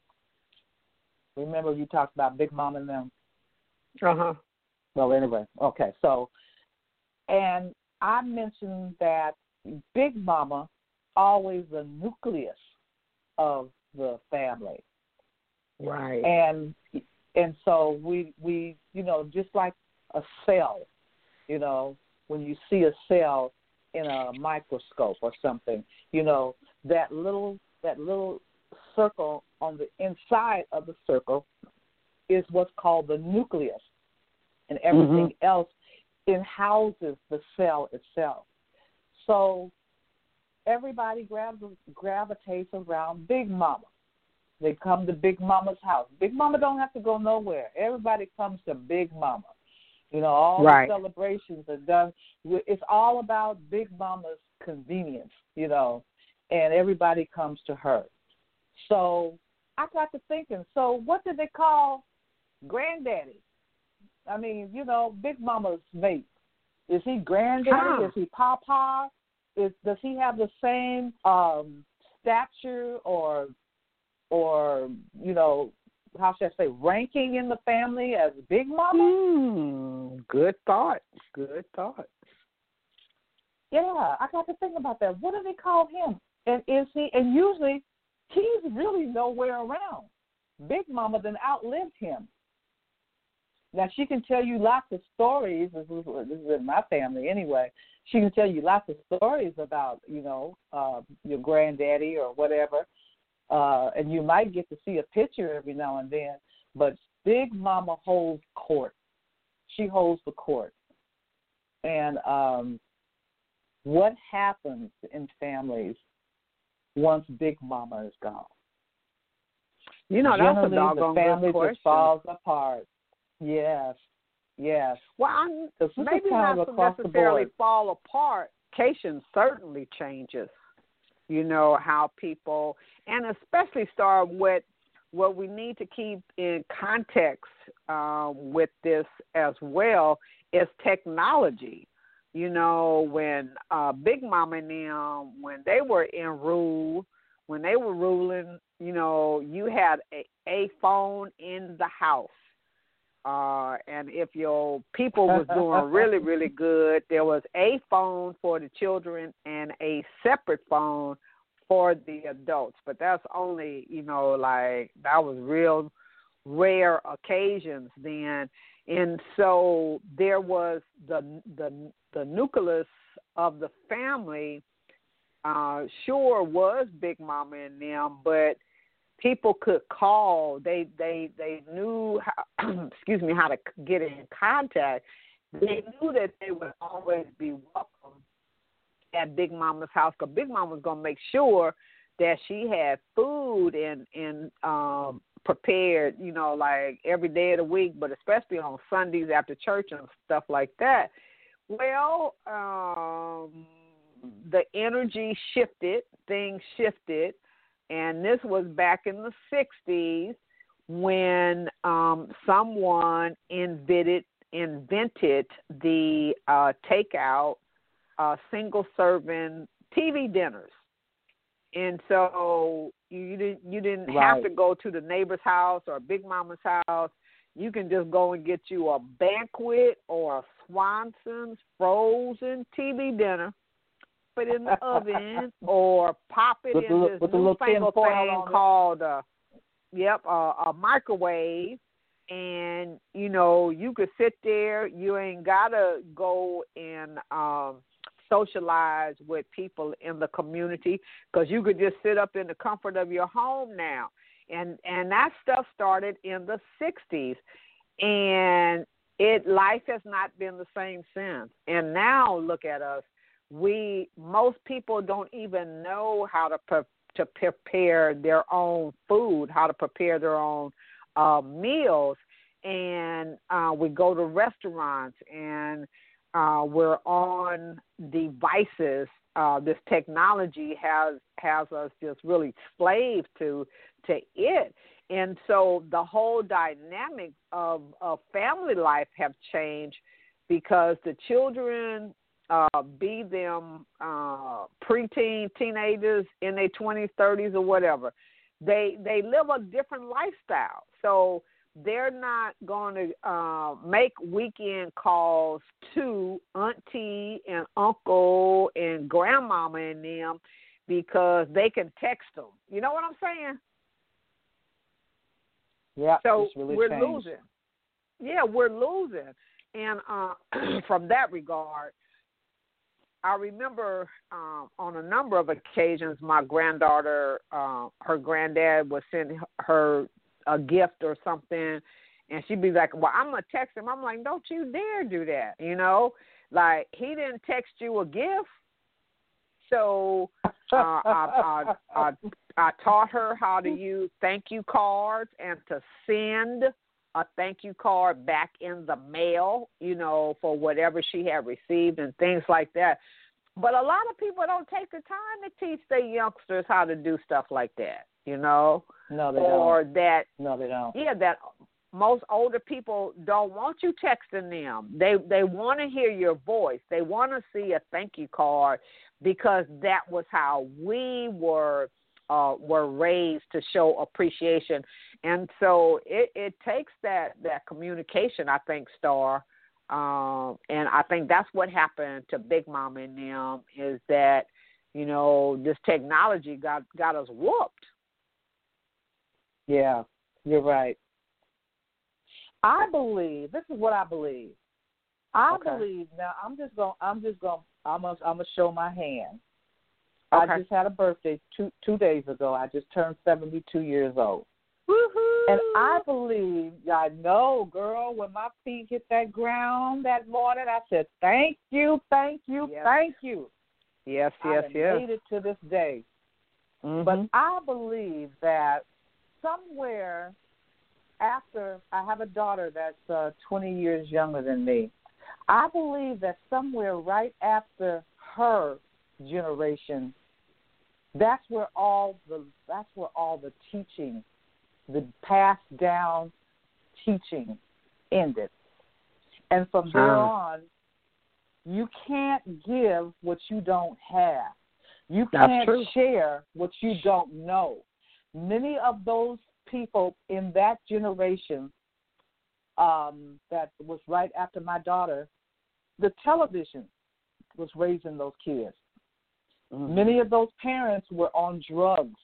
Remember you talked about Big Mama and them? Uh-huh. Well, anyway, okay. So, and I mentioned that Big Mama always the nucleus of the family. Right. And and so we, we, you know, just like a cell, you know, when you see a cell in a microscope or something, you know, that little that little circle on the inside of the circle is what's called the nucleus, and everything mm-hmm. else it houses the cell itself. So everybody grabs, gravitates around Big Mama. They come to Big Mama's house. Big Mama don't have to go nowhere. Everybody comes to Big Mama. You know, all right. the celebrations are done. It's all about Big Mama's convenience, you know, and everybody comes to her. So I got to thinking, so what did they call Granddaddy? I mean, you know, Big Mama's mate. Is he Granddaddy? Huh. Is he Papa? Is does he have the same um, stature or, or you know, how should I say, ranking in the family as Big Mama? Mm, good thought. Good thought. Yeah, I got to think about that. What do they call him? And is he? And usually, he's really nowhere around. Big Mama then outlived him. Now, she can tell you lots of stories. This is, this is in my family anyway. She can tell you lots of stories about, you know, uh, your granddaddy or whatever, uh, and you might get to see a picture every now and then. But Big Mama holds court. She holds the court. And um, what happens in families once Big Mama is gone? You know, Generally, that's a doggone the family good question. just falls apart. Yes, yes. Well, I'm, So maybe kind not of across necessarily the board. fall apart. Communication certainly changes. You know, how people, and especially start with what we need to keep in context um, with this as well is technology. You know, when uh, Big Mama and them, when they were in rule, when they were ruling, you know, you had a, a phone in the house. Uh, and if your people was doing really, really good, there was a phone for the children and a separate phone for the adults. But that's only, you know, like that was real rare occasions then. And so there was the the the nucleus of the family, uh, sure was Big Mama and them, but people could call. They they they knew how, excuse me, how to get in contact. They knew that they would always be welcome at Big Mama's house, because Big Mama was gonna make sure that she had food and and um, prepared, you know, like every day of the week, but especially on Sundays after church and stuff like that. Well, um, the energy shifted, things shifted. And this was back in the sixties when um, someone invented, invented the uh, takeout uh, single-serving T V dinners. And so you didn't, you didn't right. have to go to the neighbor's house or Big Mama's house. You can just go and get you a Banquet or a Swanson's frozen T V dinner, put it in the oven, or pop it with in the, this with newfangled thing called, a, uh, yep, uh, a microwave. And, you know, you could sit there. You ain't got to go and um, socialize with people in the community, because you could just sit up in the comfort of your home now. And and that stuff started in the sixties. And it life has not been the same since. And now look at us. We most people don't even know how to pre- to prepare their own food, how to prepare their own uh, meals, and uh, we go to restaurants and uh, we're on devices. Uh, this technology has has us just really slave to to it, and so the whole dynamic of, of family life have changed, because the children, uh, be them uh, preteen, teenagers in their twenties, thirties, or whatever, they they live a different lifestyle. So they're not going to uh, make weekend calls to auntie and uncle and grandmama and them, because they can text them. You know what I'm saying? Yeah. So really we're changed. losing. Yeah, we're losing. And uh, from that regard, I remember um, on a number of occasions, my granddaughter, uh, her granddad would send her a gift or something, and she'd be like, well, I'm going to text him. I'm like, don't you dare do that, you know? Like, he didn't text you a gift. So uh, I, I, I, I taught her how to use thank you cards and to send a thank you card back in the mail, you know, for whatever she had received and things like that. But a lot of people don't take the time to teach their youngsters how to do stuff like that, you know? No, they or don't. that, no, they don't. Yeah, that most older people don't want you texting them. They they want to hear your voice. They want to see a thank you card, because that was how we were uh, were raised, to show appreciation. And so it, it takes that, that communication, I think, Star. Um, and I think that's what happened to Big Mama and them, is that, you know, this technology got, got us whooped. Yeah, you're right. I believe this is what I believe. I Okay. believe now. I'm just going. I'm just going. I'm gonna. I'm gonna show my hand. Okay. I just had a birthday two two days ago. I just turned seventy-two years old. Woohoo! And I believe, I know, girl, when my feet hit that ground that morning, I said, thank you, thank you, Yes. thank you. Yes, I yes, have yes. made it to this day. Mm-hmm. But I believe that somewhere after, I have a daughter that's uh, twenty years younger than me. I believe that somewhere right after her generation, that's where all the that's where all the teaching, the passed down teaching ended. And from there Uh. on, you can't give what you don't have. You That's can't true. share what you don't know. Many of those people in that generation um, that was right after my daughter, the television was raising those kids. Mm-hmm. Many of those parents were on drugs.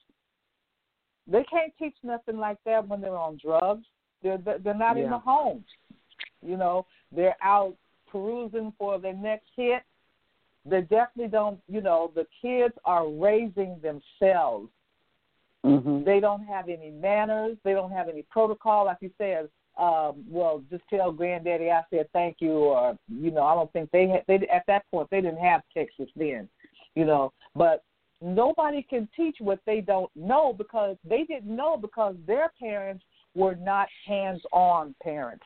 They can't teach nothing like that when they're on drugs. They're they're not Yeah. in the home. You know, they're out perusing for their next hit. They definitely don't. You know, the kids are raising themselves. Mm-hmm. They don't have any manners. They don't have any protocol. Like you said, um, well, just tell granddaddy I said thank you, or you know, I don't think they had. They at that point they didn't have Texas then, you know, but. Nobody can teach what they don't know because they didn't know because their parents were not hands-on parents.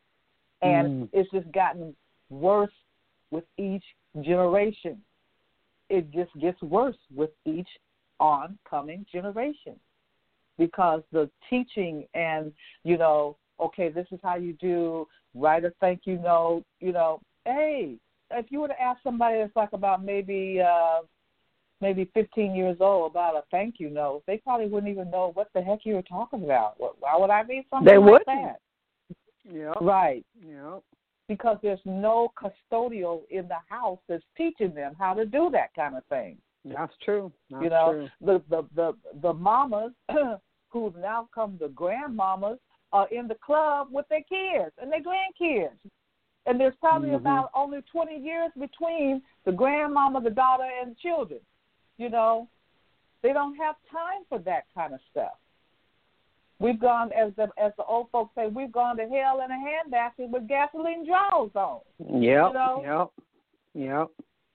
And Mm. it's just gotten worse with each generation. It just gets worse with each oncoming generation because the teaching and, you know, okay, this is how you do, write a thank you note, you know, hey, if you were to ask somebody that's like about maybe uh, – maybe fifteen years old about a thank you note, they probably wouldn't even know what the heck you were talking about. Why would I need something They like wouldn't. that? Yep. Right. Yep. Because there's no custodial in the house that's teaching them how to do that kind of thing. That's true. That's you know, true. the the the, the mamas who've now come to grandmamas are in the club with their kids and their grandkids. And there's probably Mm-hmm. about only twenty years between the grandmama, the daughter, and the children. You know, they don't have time for that kind of stuff. We've gone, as the as the old folks say, we've gone to hell in a handbasket with gasoline drawers on. Yep. You know? Yep. Yep.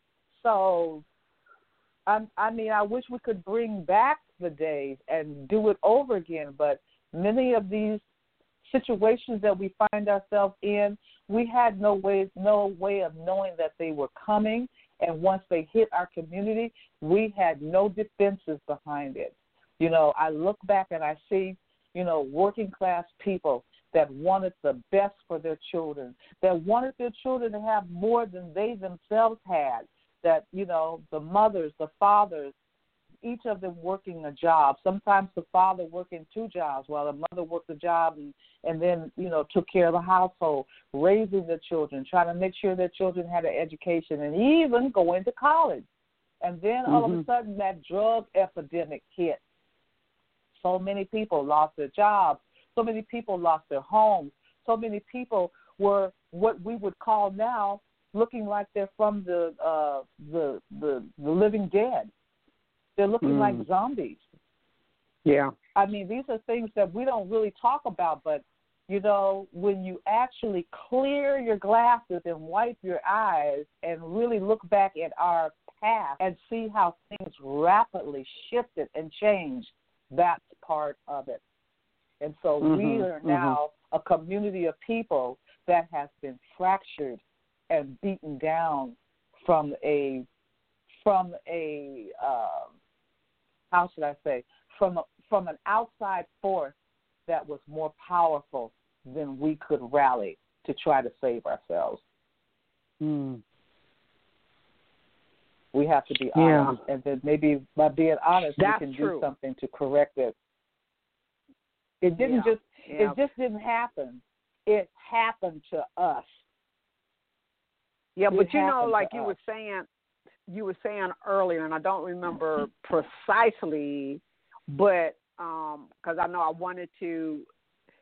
So, I, I mean, I wish we could bring back the days and do it over again, but many of these situations that we find ourselves in, we had no way, no way of knowing that they were coming. And once they hit our community, we had no defenses behind it. You know, I look back and I see, you know, working class people that wanted the best for their children, that wanted their children to have more than they themselves had, that, you know, the mothers, the fathers, each of them working a job. Sometimes the father working two jobs while the mother worked a job and, and then, you know, took care of the household, raising the children, trying to make sure their children had an education and even going to college. And then all Mm-hmm. of a sudden that drug epidemic hit. So many people lost their jobs. So many people lost their homes. So many people were what we would call now looking like they're from the uh, the, the the living dead. They're looking Mm. like zombies. Yeah. I mean, these are things that we don't really talk about, but, you know, when you actually clear your glasses and wipe your eyes and really look back at our past and see how things rapidly shifted and changed, that's part of it. And so Mm-hmm. we are now mm-hmm. a community of people that has been fractured and beaten down from a, from a, uh, how should I say, from a, from an outside force that was more powerful than we could rally to try to save ourselves. Mm. We have to be Yeah. honest, and then maybe by being honest, That's we can true. do something to correct it. It didn't Yeah. just Yeah. it just didn't happen. It happened to us. Yeah, but It you know, happened like to you us. were saying, you were saying earlier, and I don't remember precisely, but because um, I know I wanted to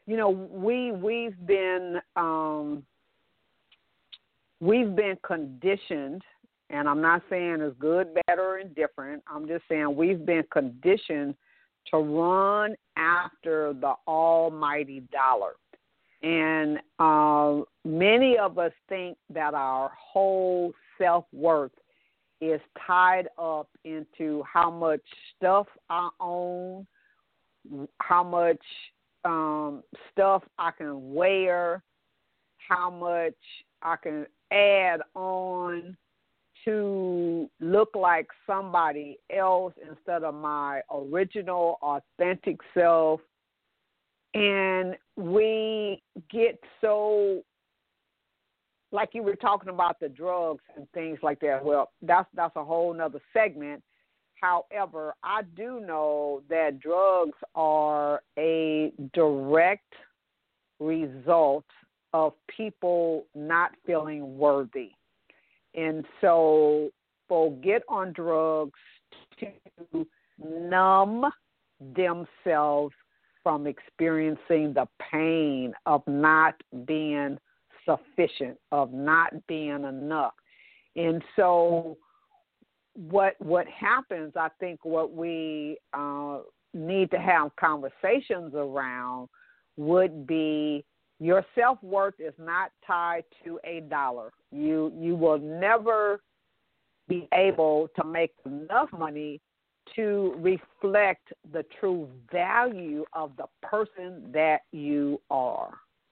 you know, we we've been um, we've been conditioned, and I'm not saying it's good, better, or indifferent. I'm just saying we've been conditioned to run after the almighty dollar. And uh, many of us think that our whole self-worth is tied up into how much stuff I own, how much um, stuff I can wear, how much I can add on to look like somebody else instead of my original, authentic self. And we get so, like you were talking about the drugs and things like that. Well, that's that's a whole nother segment. However, I do know that drugs are a direct result of people not feeling worthy. And so folk get on drugs to numb themselves from experiencing the pain of not being sufficient, of not being enough. And so what what happens, I think what we uh, need to have conversations around would be your self-worth is not tied to a dollar. You you will never be able to make enough money to reflect the true value of the person that you are.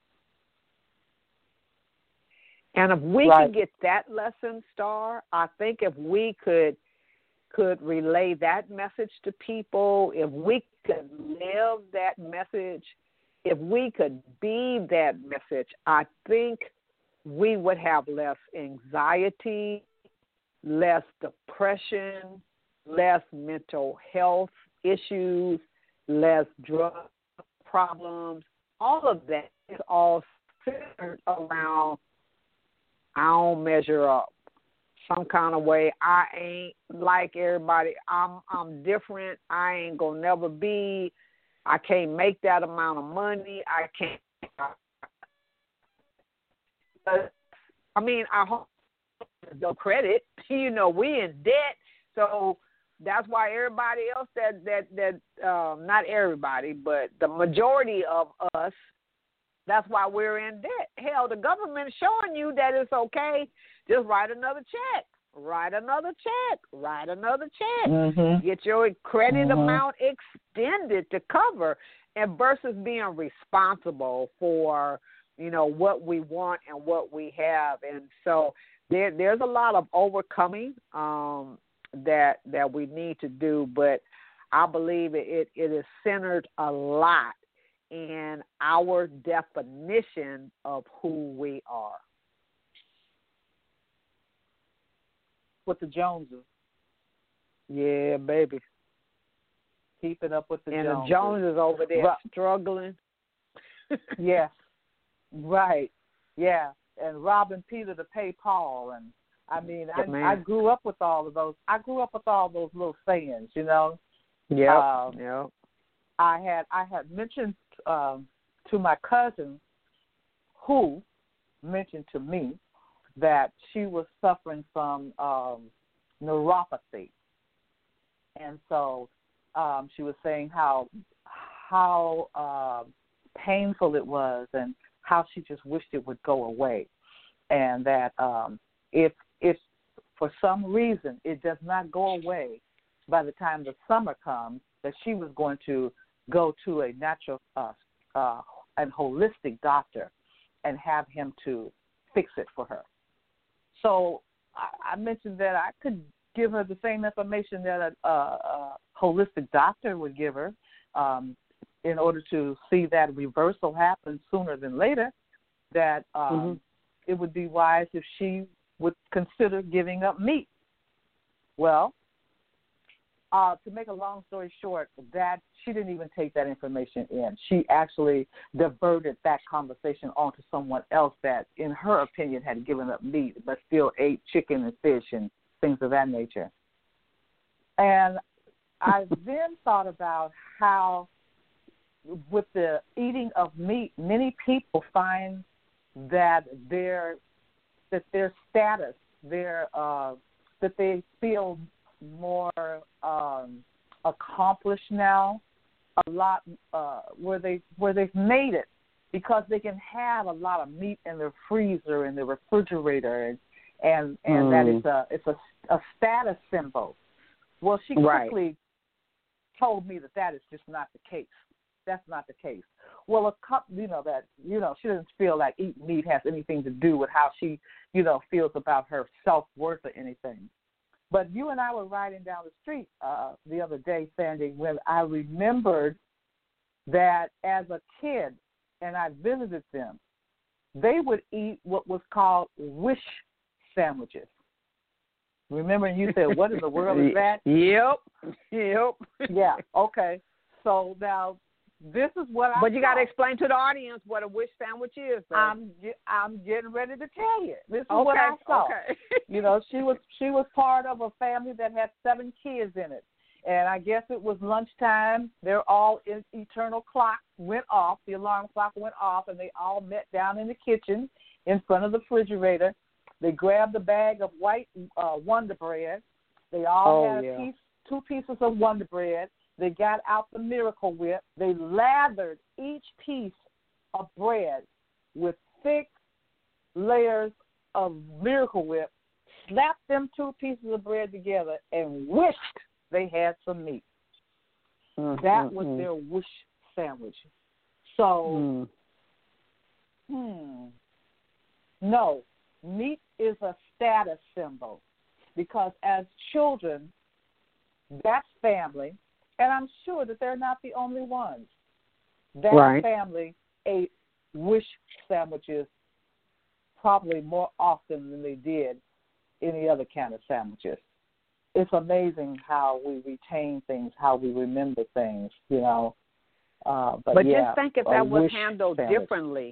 And if we right. could get that lesson, Star, I think if we could could relay that message to people, if we could live that message, if we could be that message, I think we would have less anxiety, less depression, less mental health issues, less drug problems. All of that is all centered around I don't measure up some kind of way. I ain't like everybody. I'm I'm different. I ain't gonna never be. I can't make that amount of money. I can't. I mean, I hope no credit. You know, we in debt, so that's why everybody else that that that um, not everybody, but the majority of us. That's why we're in debt. Hell, the government is showing you that it's okay. Just write another check. Write another check. Write another check. Mm-hmm. Get your credit mm-hmm. amount extended to cover, and versus being responsible for, you know, what we want and what we have. And so there, there's a lot of overcoming um, that that we need to do, but I believe it, it, it is centered a lot in our definition of who we are. With the Joneses. Yeah, baby. Keeping up with the and Joneses. And the Joneses over there right. struggling. Yes. Right. Yeah. And robbing Peter to pay Paul. And I mean, I, I grew up with all of those. I grew up with all those little sayings, you know. Yeah. Um, yeah. I had I had mentioned um, to my cousin, who mentioned to me that she was suffering from um, neuropathy, and so um, she was saying how how uh, painful it was, and how she just wished it would go away, and that um, if if for some reason it does not go away by the time the summer comes, that she was going to go to a natural uh, uh, and holistic doctor and have him to fix it for her. So I, I mentioned that I could give her the same information that a, a, a holistic doctor would give her um, in order to see that reversal happen sooner than later, that um, mm-hmm. it would be wise if she would consider giving up meat. Well, Uh, to make a long story short, that she didn't even take that information in. She actually diverted that conversation onto someone else that, in her opinion, had given up meat but still ate chicken and fish and things of that nature. And I then thought about how with the eating of meat, many people find that their that their status, their uh, that they feel more um, accomplished now, a lot uh, where they where they've made it because they can have a lot of meat in their freezer and their refrigerator, and and, and mm. that is a it's a, a status symbol. Well, she right. quickly told me that that is just not the case. That's not the case. Well, a cup, you know, that, you know, she doesn't feel like eating meat has anything to do with how she, you know, feels about her self-worth or anything. But you and I were riding down the street uh, the other day, Sandy, when I remembered that as a kid, and I visited them, they would eat what was called wish sandwiches. Remember, you said, what in the world is that? Yep, yep. Yeah, okay. So now, this is what I. But you got to saw. explain to the audience what a wish sandwich is. Though. I'm I'm getting ready to tell you. This is okay, what I saw. Okay. You know, she was she was part of a family that had seven kids in it, and I guess it was lunchtime. They're all in eternal clock went off. The alarm clock went off, and they all met down in the kitchen in front of the refrigerator. They grabbed a bag of white uh, Wonder Bread. They all oh, had a yeah. piece, two pieces of Wonder Bread. They got out the Miracle Whip. They lathered each piece of bread with thick layers of Miracle Whip, slapped them two pieces of bread together, and wished they had some meat. Mm-hmm. That was their wish sandwich. So, mm. hmm, no, meat is a status symbol because as children, that family, and I'm sure that they're not the only ones. That right. family ate wish sandwiches probably more often than they did any other kind of sandwiches. It's amazing how we retain things, how we remember things, you know. Uh, but but yeah, just think if that was handled sandwich. differently,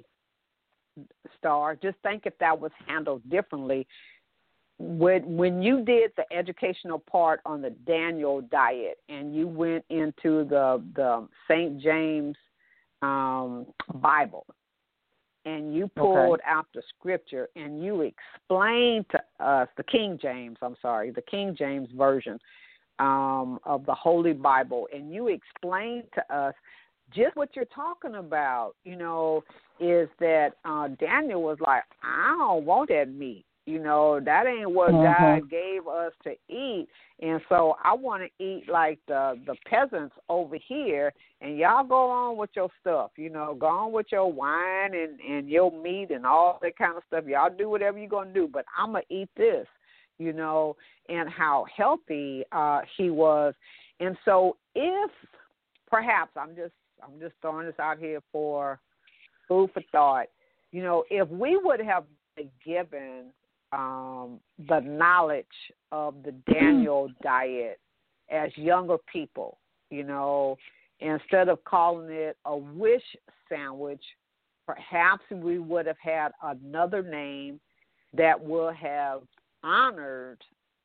Star, just think if that was handled differently. When when you did the educational part on the Daniel diet and you went into the the Saint James um, Bible and you pulled okay. out the scripture and you explained to us the King James, I'm sorry, the King James version um, of the Holy Bible, and you explained to us just what you're talking about, you know, is that uh, Daniel was like, I don't want that meat. You know, that ain't what mm-hmm. God gave us to eat. And so I want to eat like the, the peasants over here, and y'all go on with your stuff. You know, go on with your wine and, and your meat and all that kind of stuff. Y'all do whatever you're going to do, but I'm going to eat this, you know, and how healthy uh, he was. And so if perhaps, I'm just, I'm just throwing this out here for food for thought, you know, if we would have been given Um, the knowledge of the Daniel diet as younger people, you know, instead of calling it a wish sandwich, perhaps we would have had another name that would have honored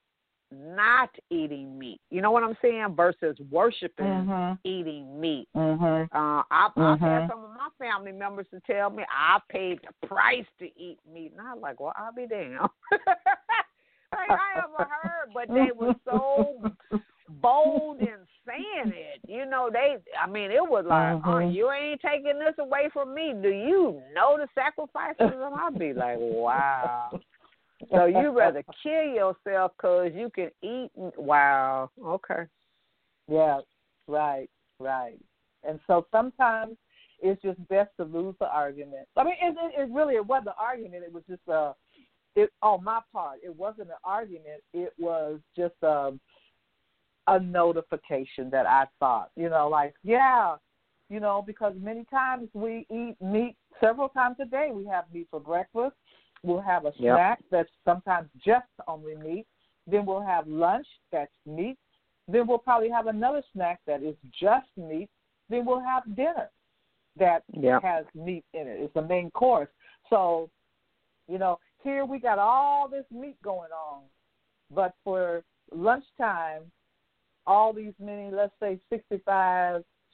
not eating meat. You know what I'm saying? Versus worshiping mm-hmm. eating meat. Mm-hmm. Uh, I've, mm-hmm. I've had some of my family members to tell me I paid the price to eat meat. And I'm like, well, I'll be damned. Like, I ever heard, but they were so bold in saying it. You know, they, I mean, it was like, mm-hmm. oh, you ain't taking this away from me. Do you know the sacrifices? And I'll be like, wow. So you rather kill yourself because you can eat. Wow. Okay. Yeah, right, right. And so sometimes it's just best to lose the argument. I mean, it, it, it really it wasn't an argument. It was just a, it on my part. It wasn't an argument. It was just a, a notification that I thought, you know, like, yeah, you know, because many times we eat meat several times a day. We have meat for breakfast. We'll have a yep. snack that's sometimes just only meat. Then we'll have lunch that's meat. Then we'll probably have another snack that is just meat. Then we'll have dinner that yep. has meat in it. It's the main course. So, you know, here we got all this meat going on. But for lunchtime, all these many, let's say sixty-five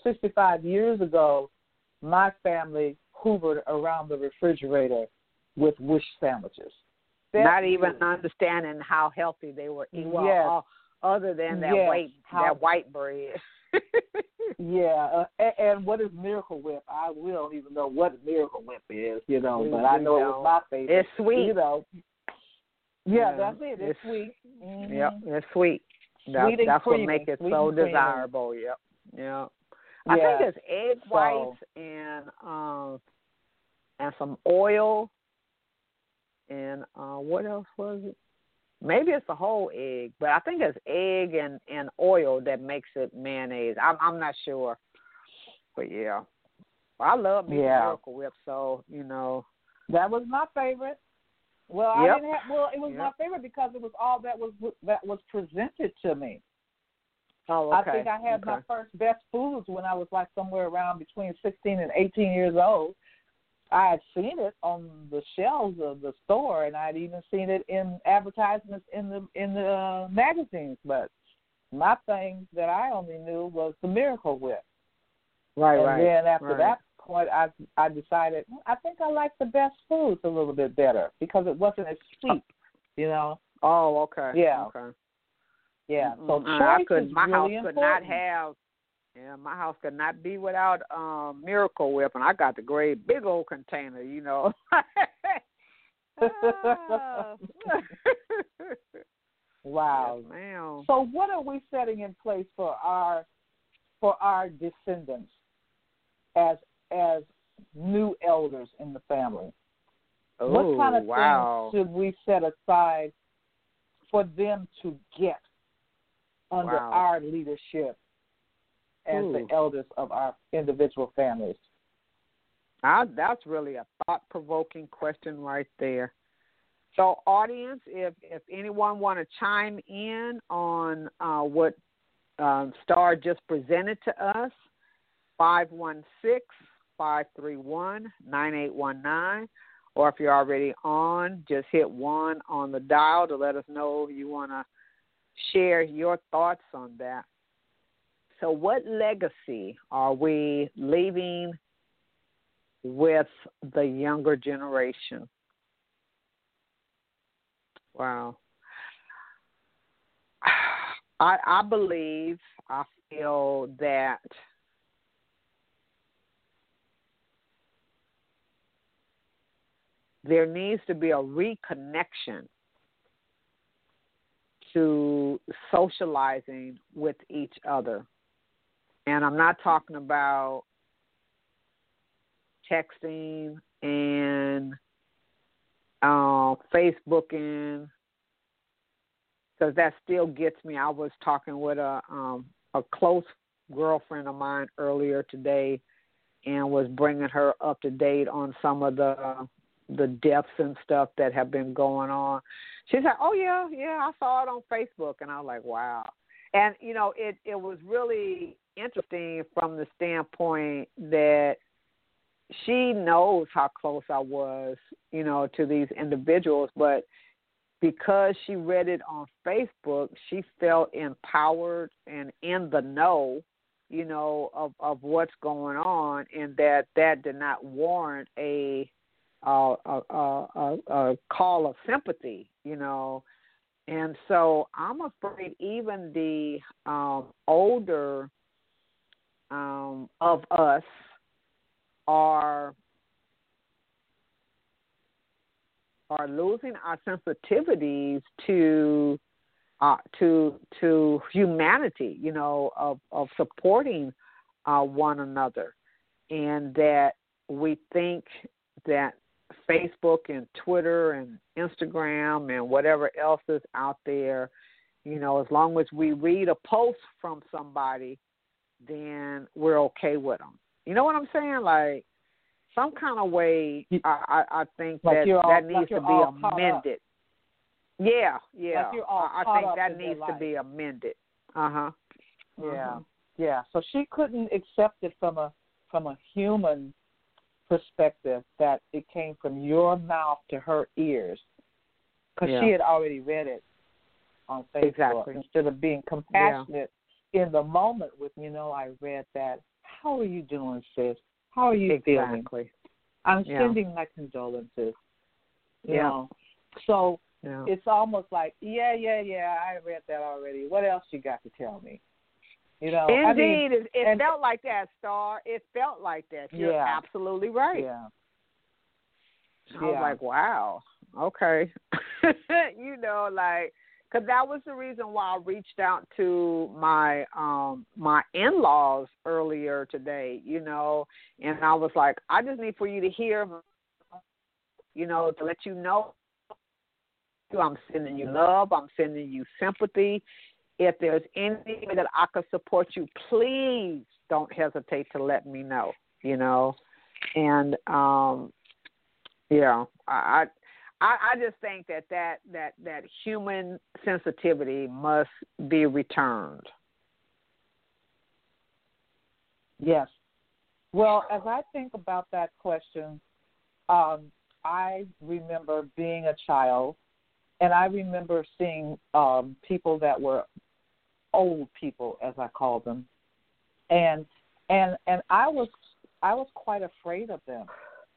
sixty-five years ago, my family hoovered around the refrigerator with wish sandwiches. That's Not even understanding how healthy they were eating. Well, yes. uh, other than that yes. white how, that white bread. yeah, uh, and, and what is Miracle Whip? I we don't even know what Miracle Whip is, you know, We- but I we know it don't. was my favorite. It's sweet. You know. Yeah, Yeah, that's it. It's, it's- sweet. Mm-hmm. Yep, it's sweet. That, Sweet and that's creamy. what makes it Sweet so and creamy. desirable. Yep. Yep. I Yeah. think it's egg So- whites and um and some oil and uh what else was it? Maybe it's the whole egg, but I think it's egg and, and oil that makes it mayonnaise. I'm I'm not sure, but yeah, I love me Yeah. Miracle Whip. So you know, That was my favorite. Well, Yep. I didn't have. Well, it was Yep. my favorite because it was all that was that was presented to me. oh okay. I think I had okay. my first Best Foods when I was like somewhere around between sixteen and eighteen years old. I had seen it on the shelves of the store, and I'd even seen it in advertisements in the in the uh, magazines. But my thing that I only knew was the Miracle Whip. right, and right. then after right. that point, I I decided I think I like the Best Foods a little bit better because it wasn't as sweet, you know. Oh, okay. Yeah. Okay. Yeah. So Mm-mm. choice I could. is My really house could important. not have. Yeah, my house could not be without um, Miracle Whip, and I got the great big old container, you know. Ah. Wow. Yes, ma'am. So what are we setting in place for our for our descendants as as new elders in the family? Oh, What kind of wow. things should we set aside for them to get under Wow. our leadership as Ooh. the elders of our individual families? I, that's really a thought-provoking question right there. So, audience, if if anyone want to chime in on uh, what um, Star just presented to us, five one six, five three one, nine eight one nine, or if you're already on, just hit one on the dial to let us know if you want to share your thoughts on that. So what legacy are we leaving with the younger generation? Wow. I, I believe, I feel that there needs to be a reconnection to socializing with each other. And I'm not talking about texting and uh, Facebooking, because that still gets me. I was talking with a um, a close girlfriend of mine earlier today, and was bringing her up to date on some of the the deaths and stuff that have been going on. She said, "Oh yeah, yeah, I saw it on Facebook," and I was like, "Wow." And you know, it it was really interesting from the standpoint that she knows how close I was, you know, to these individuals, but because she read it on Facebook, she felt empowered and in the know, you know, of, of what's going on, and that that did not warrant a a, a, a, a call of sympathy, you know. And so I'm afraid even the um, older um, of us are are losing our sensitivities to uh, to to humanity, you know, of of supporting uh, one another, and that we think that Facebook and Twitter and Instagram and whatever else is out there, you know, as long as we read a post from somebody, then we're okay with them. You know what I'm saying? Like, some kind of way, I, I, I think like that all, that needs like to be all caught amended. Up. Yeah, yeah. Like you're all I, I caught think up that in their needs to life. be amended. Uh-huh. Yeah, uh-huh. yeah. So she couldn't accept it from a from a human perspective that it came from your mouth to her ears, because Yeah. she had already read it on Facebook. Exactly. Instead of being compassionate in the moment with, you know, I read that. how are you doing, sis? How are you exactly. feeling? I'm yeah. sending my condolences. You yeah. know, so yeah. it's almost like, yeah, yeah, yeah, I read that already. What else you got to tell me? You know, Indeed, I mean, it, it and, felt like that, Star. It felt like that. You're yeah, absolutely right. Yeah. I was yeah. like, wow, okay. you know, like, because that was the reason why I reached out to my um my in-laws earlier today, you know, and I was like, I just need for you to hear, you know, to let you know I'm sending you love, I'm sending you sympathy. If there's anything that I could support you, please don't hesitate to let me know, you know. And, um, yeah, I, I I just think that that, that that human sensitivity must be returned. Yes. Well, as I think about that question, um, I remember being a child, and I remember seeing um, people that were old people, as I call them, and and and I was I was quite afraid of them.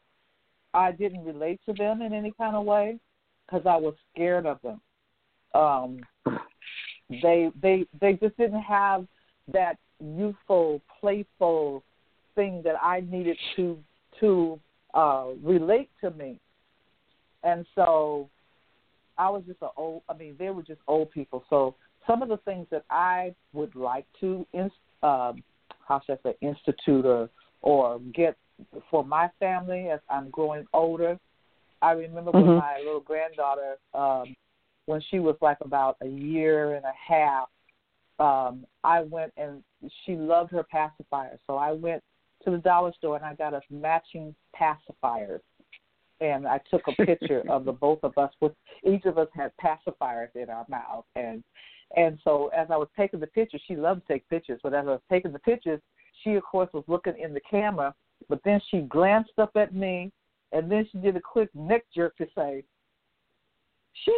I didn't relate to them in any kind of way because I was scared of them. Um, they they they just didn't have that youthful, playful thing that I needed to to uh, relate to me, and so I was just an old. I mean, they were just old people. So some of the things that I would like to, um, how should I say, institute or, or get for my family as I'm growing older. I remember mm-hmm. when my little granddaughter, um, when she was like about a year and a half, um, I went and she loved her pacifier. So I went to the dollar store and I got us matching pacifiers. And I took a picture of the both of us with each of us had pacifiers in our mouth. And and so as I was taking the pictures, she loved to take pictures, but as I was taking the pictures, she, of course, was looking in the camera, but then she glanced up at me, and then she did a quick neck jerk to say, she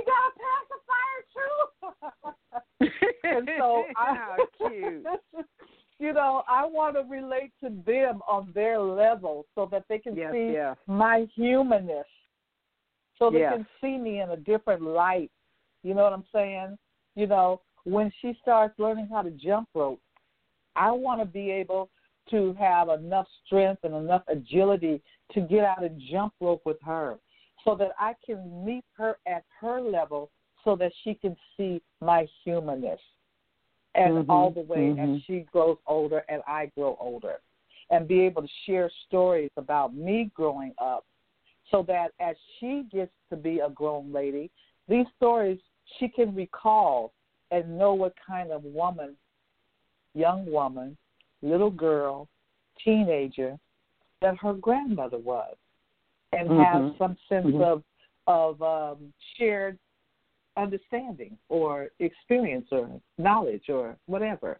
got a pacifier, too. And so I, how cute. You know, I want to relate to them on their level so that they can yes, see yes. my humanness, so they yes. can see me in a different light. You know what I'm saying? You know, when she starts learning how to jump rope, I want to be able to have enough strength and enough agility to get out and jump rope with her so that I can meet her at her level so that she can see my humanness. And mm-hmm, all the way mm-hmm. as she grows older and I grow older, and be able to share stories about me growing up so that as she gets to be a grown lady, these stories she can recall and know what kind of woman, young woman, little girl, teenager that her grandmother was, and mm-hmm. have some sense mm-hmm. of, of um, shared understanding or experience or knowledge or whatever.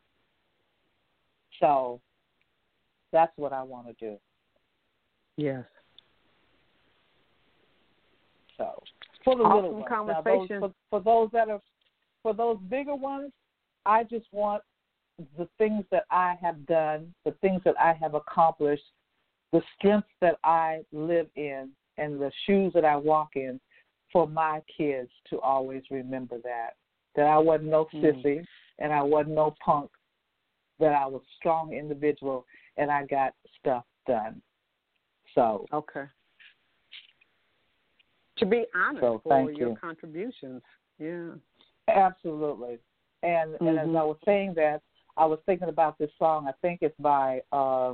So that's what I want to do. Yes. So for the awesome little ones, conversation. Now, those, for, for those that are, for those bigger ones, I just want the things that I have done, the things that I have accomplished, the strength that I live in, and the shoes that I walk in, for my kids to always remember that, that I wasn't no sissy mm. and I wasn't no punk, that I was a strong individual and I got stuff done. So okay. To be honored so for your you. contributions. Yeah. Absolutely. And mm-hmm. and as I was saying that, I was thinking about this song. I think it's by uh,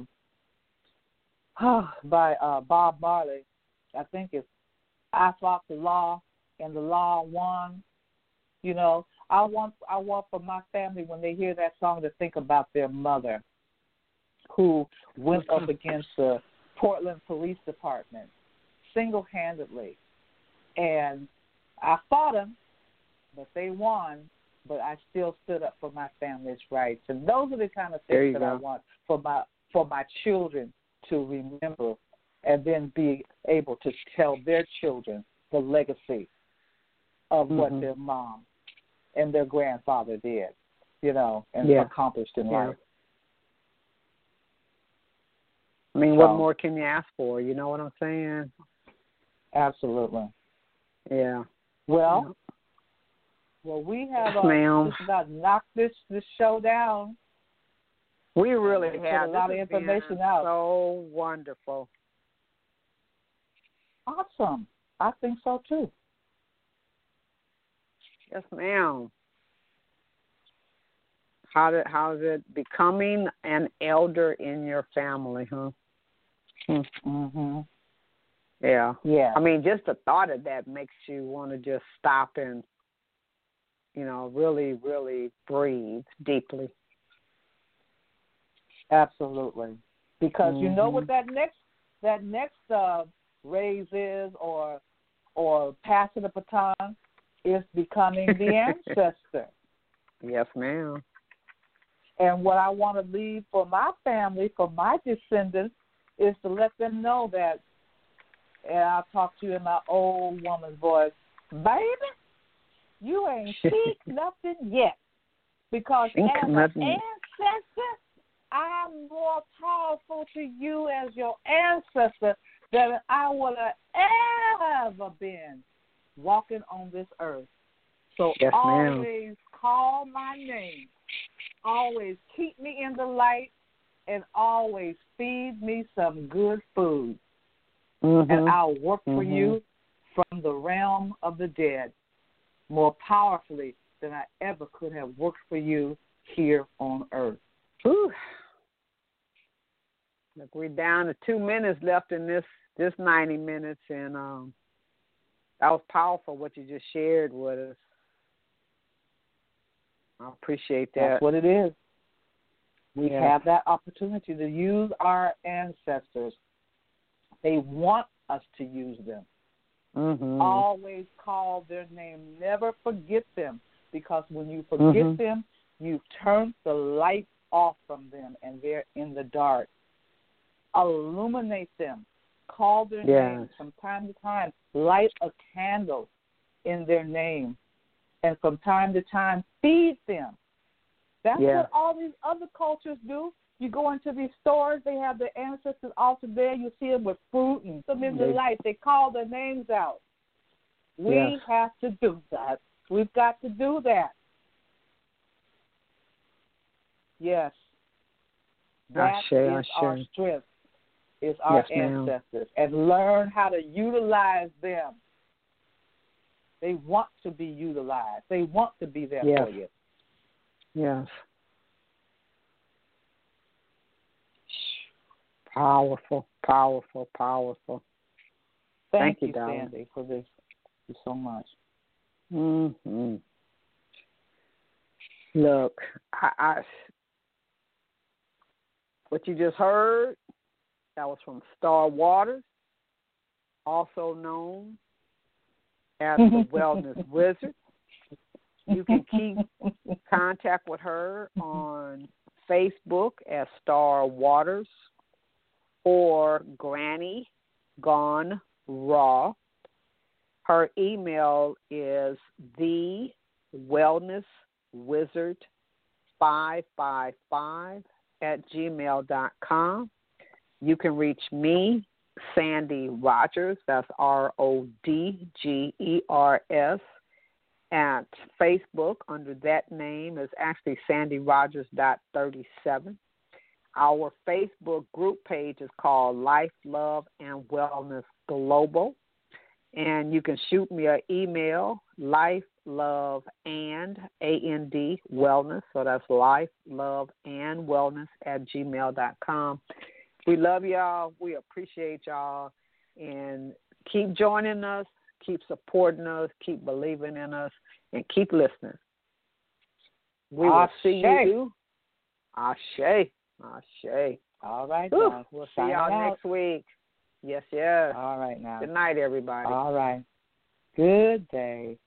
by uh, Bob Marley. I think it's I fought the law and the law won. You know, I want I want for my family when they hear that song to think about their mother who went up against the Portland Police Department single-handedly. And I fought them, but they won, but I still stood up for my family's rights. And those are the kind of things that go. I want for my for my children to remember and then be able to tell their children the legacy of mm-hmm. what their mom and their grandfather did, you know, and yeah. accomplished in yeah. life. I mean, So, what more can you ask for? You know what I'm saying? Absolutely. Yeah. Well, well, we have Yes, uh, ma'am. just about knocked this this show down. We really Put have. a lot This of has information been out. So wonderful. Awesome. I think so too. Yes, ma'am. How did how is it becoming an elder in your family, huh? Hmm. Mhm. Yeah. Yeah. I mean, just the thought of that makes you want to just stop and, you know, really, really breathe deeply. Absolutely. Because mm-hmm. you know what that next that next uh, raise is, or or passing the baton, is becoming the ancestor. Yes, ma'am. And what I want to leave for my family, for my descendants, is to let them know that, and I'll talk to you in my old woman's voice, baby, you ain't seen nothing yet. Because Think as nothing. an ancestor, I'm more powerful to you as your ancestor than I would have ever been walking on this earth. So Yes, ma'am. always call my name. Always keep me in the light, and always feed me some good food. Mm-hmm. And I'll work mm-hmm. for you from the realm of the dead more powerfully than I ever could have worked for you here on earth. Whew. Look, we're down to two minutes left in this, this ninety minutes, and um, that was powerful what you just shared with us. I appreciate that. That's what it is. We yeah. have that opportunity to use our ancestors. They want us to use them. Mm-hmm. Always call their name. Never forget them, because when you forget mm-hmm. them, you turn the light off from them, and they're in the dark. Illuminate them. Call their yes. name from time to time. Light a candle in their name. And from time to time, feed them. That's yeah. what all these other cultures do. You go into these stores, they have their ancestors altar there. You see them with fruit and some in the They, light. They call their names out. We yes. have to do that. We've got to do that. Yes. That Ashe, is Ashe. our strength, is our yes, ma'am. ancestors. And learn how to utilize them. They want to be utilized. They want to be there yes. for you. Yes. Powerful, powerful, powerful. Thank, Thank you, you, darling. Sandy, for this. Thank you so much. Mm-hmm. Look, I, I, what you just heard, that was from Star Waters, also known as the Wellness Wizard. You can keep contact with her on Facebook as Star Waters or Granny Gone Raw. Her email is the Wellness Wizard five five five at gmail dot com. You can reach me, Sandy Rogers, that's R O D G E R S, at Facebook under that name is actually sandy rogers dot thirty-seven. Our Facebook group page is called Life, Love, and Wellness Global. And you can shoot me an email, life, love, and A N D, wellness. So that's life, love, and wellness at gmail dot com. We love y'all. We appreciate y'all. And keep joining us. Keep supporting us. Keep believing in us. And keep listening. We will see you. Ashe. Ashe. All right, Whew. now. We'll see Sign y'all out. next week. Yes, yes. All right, now. Good night, everybody. All right. Good day.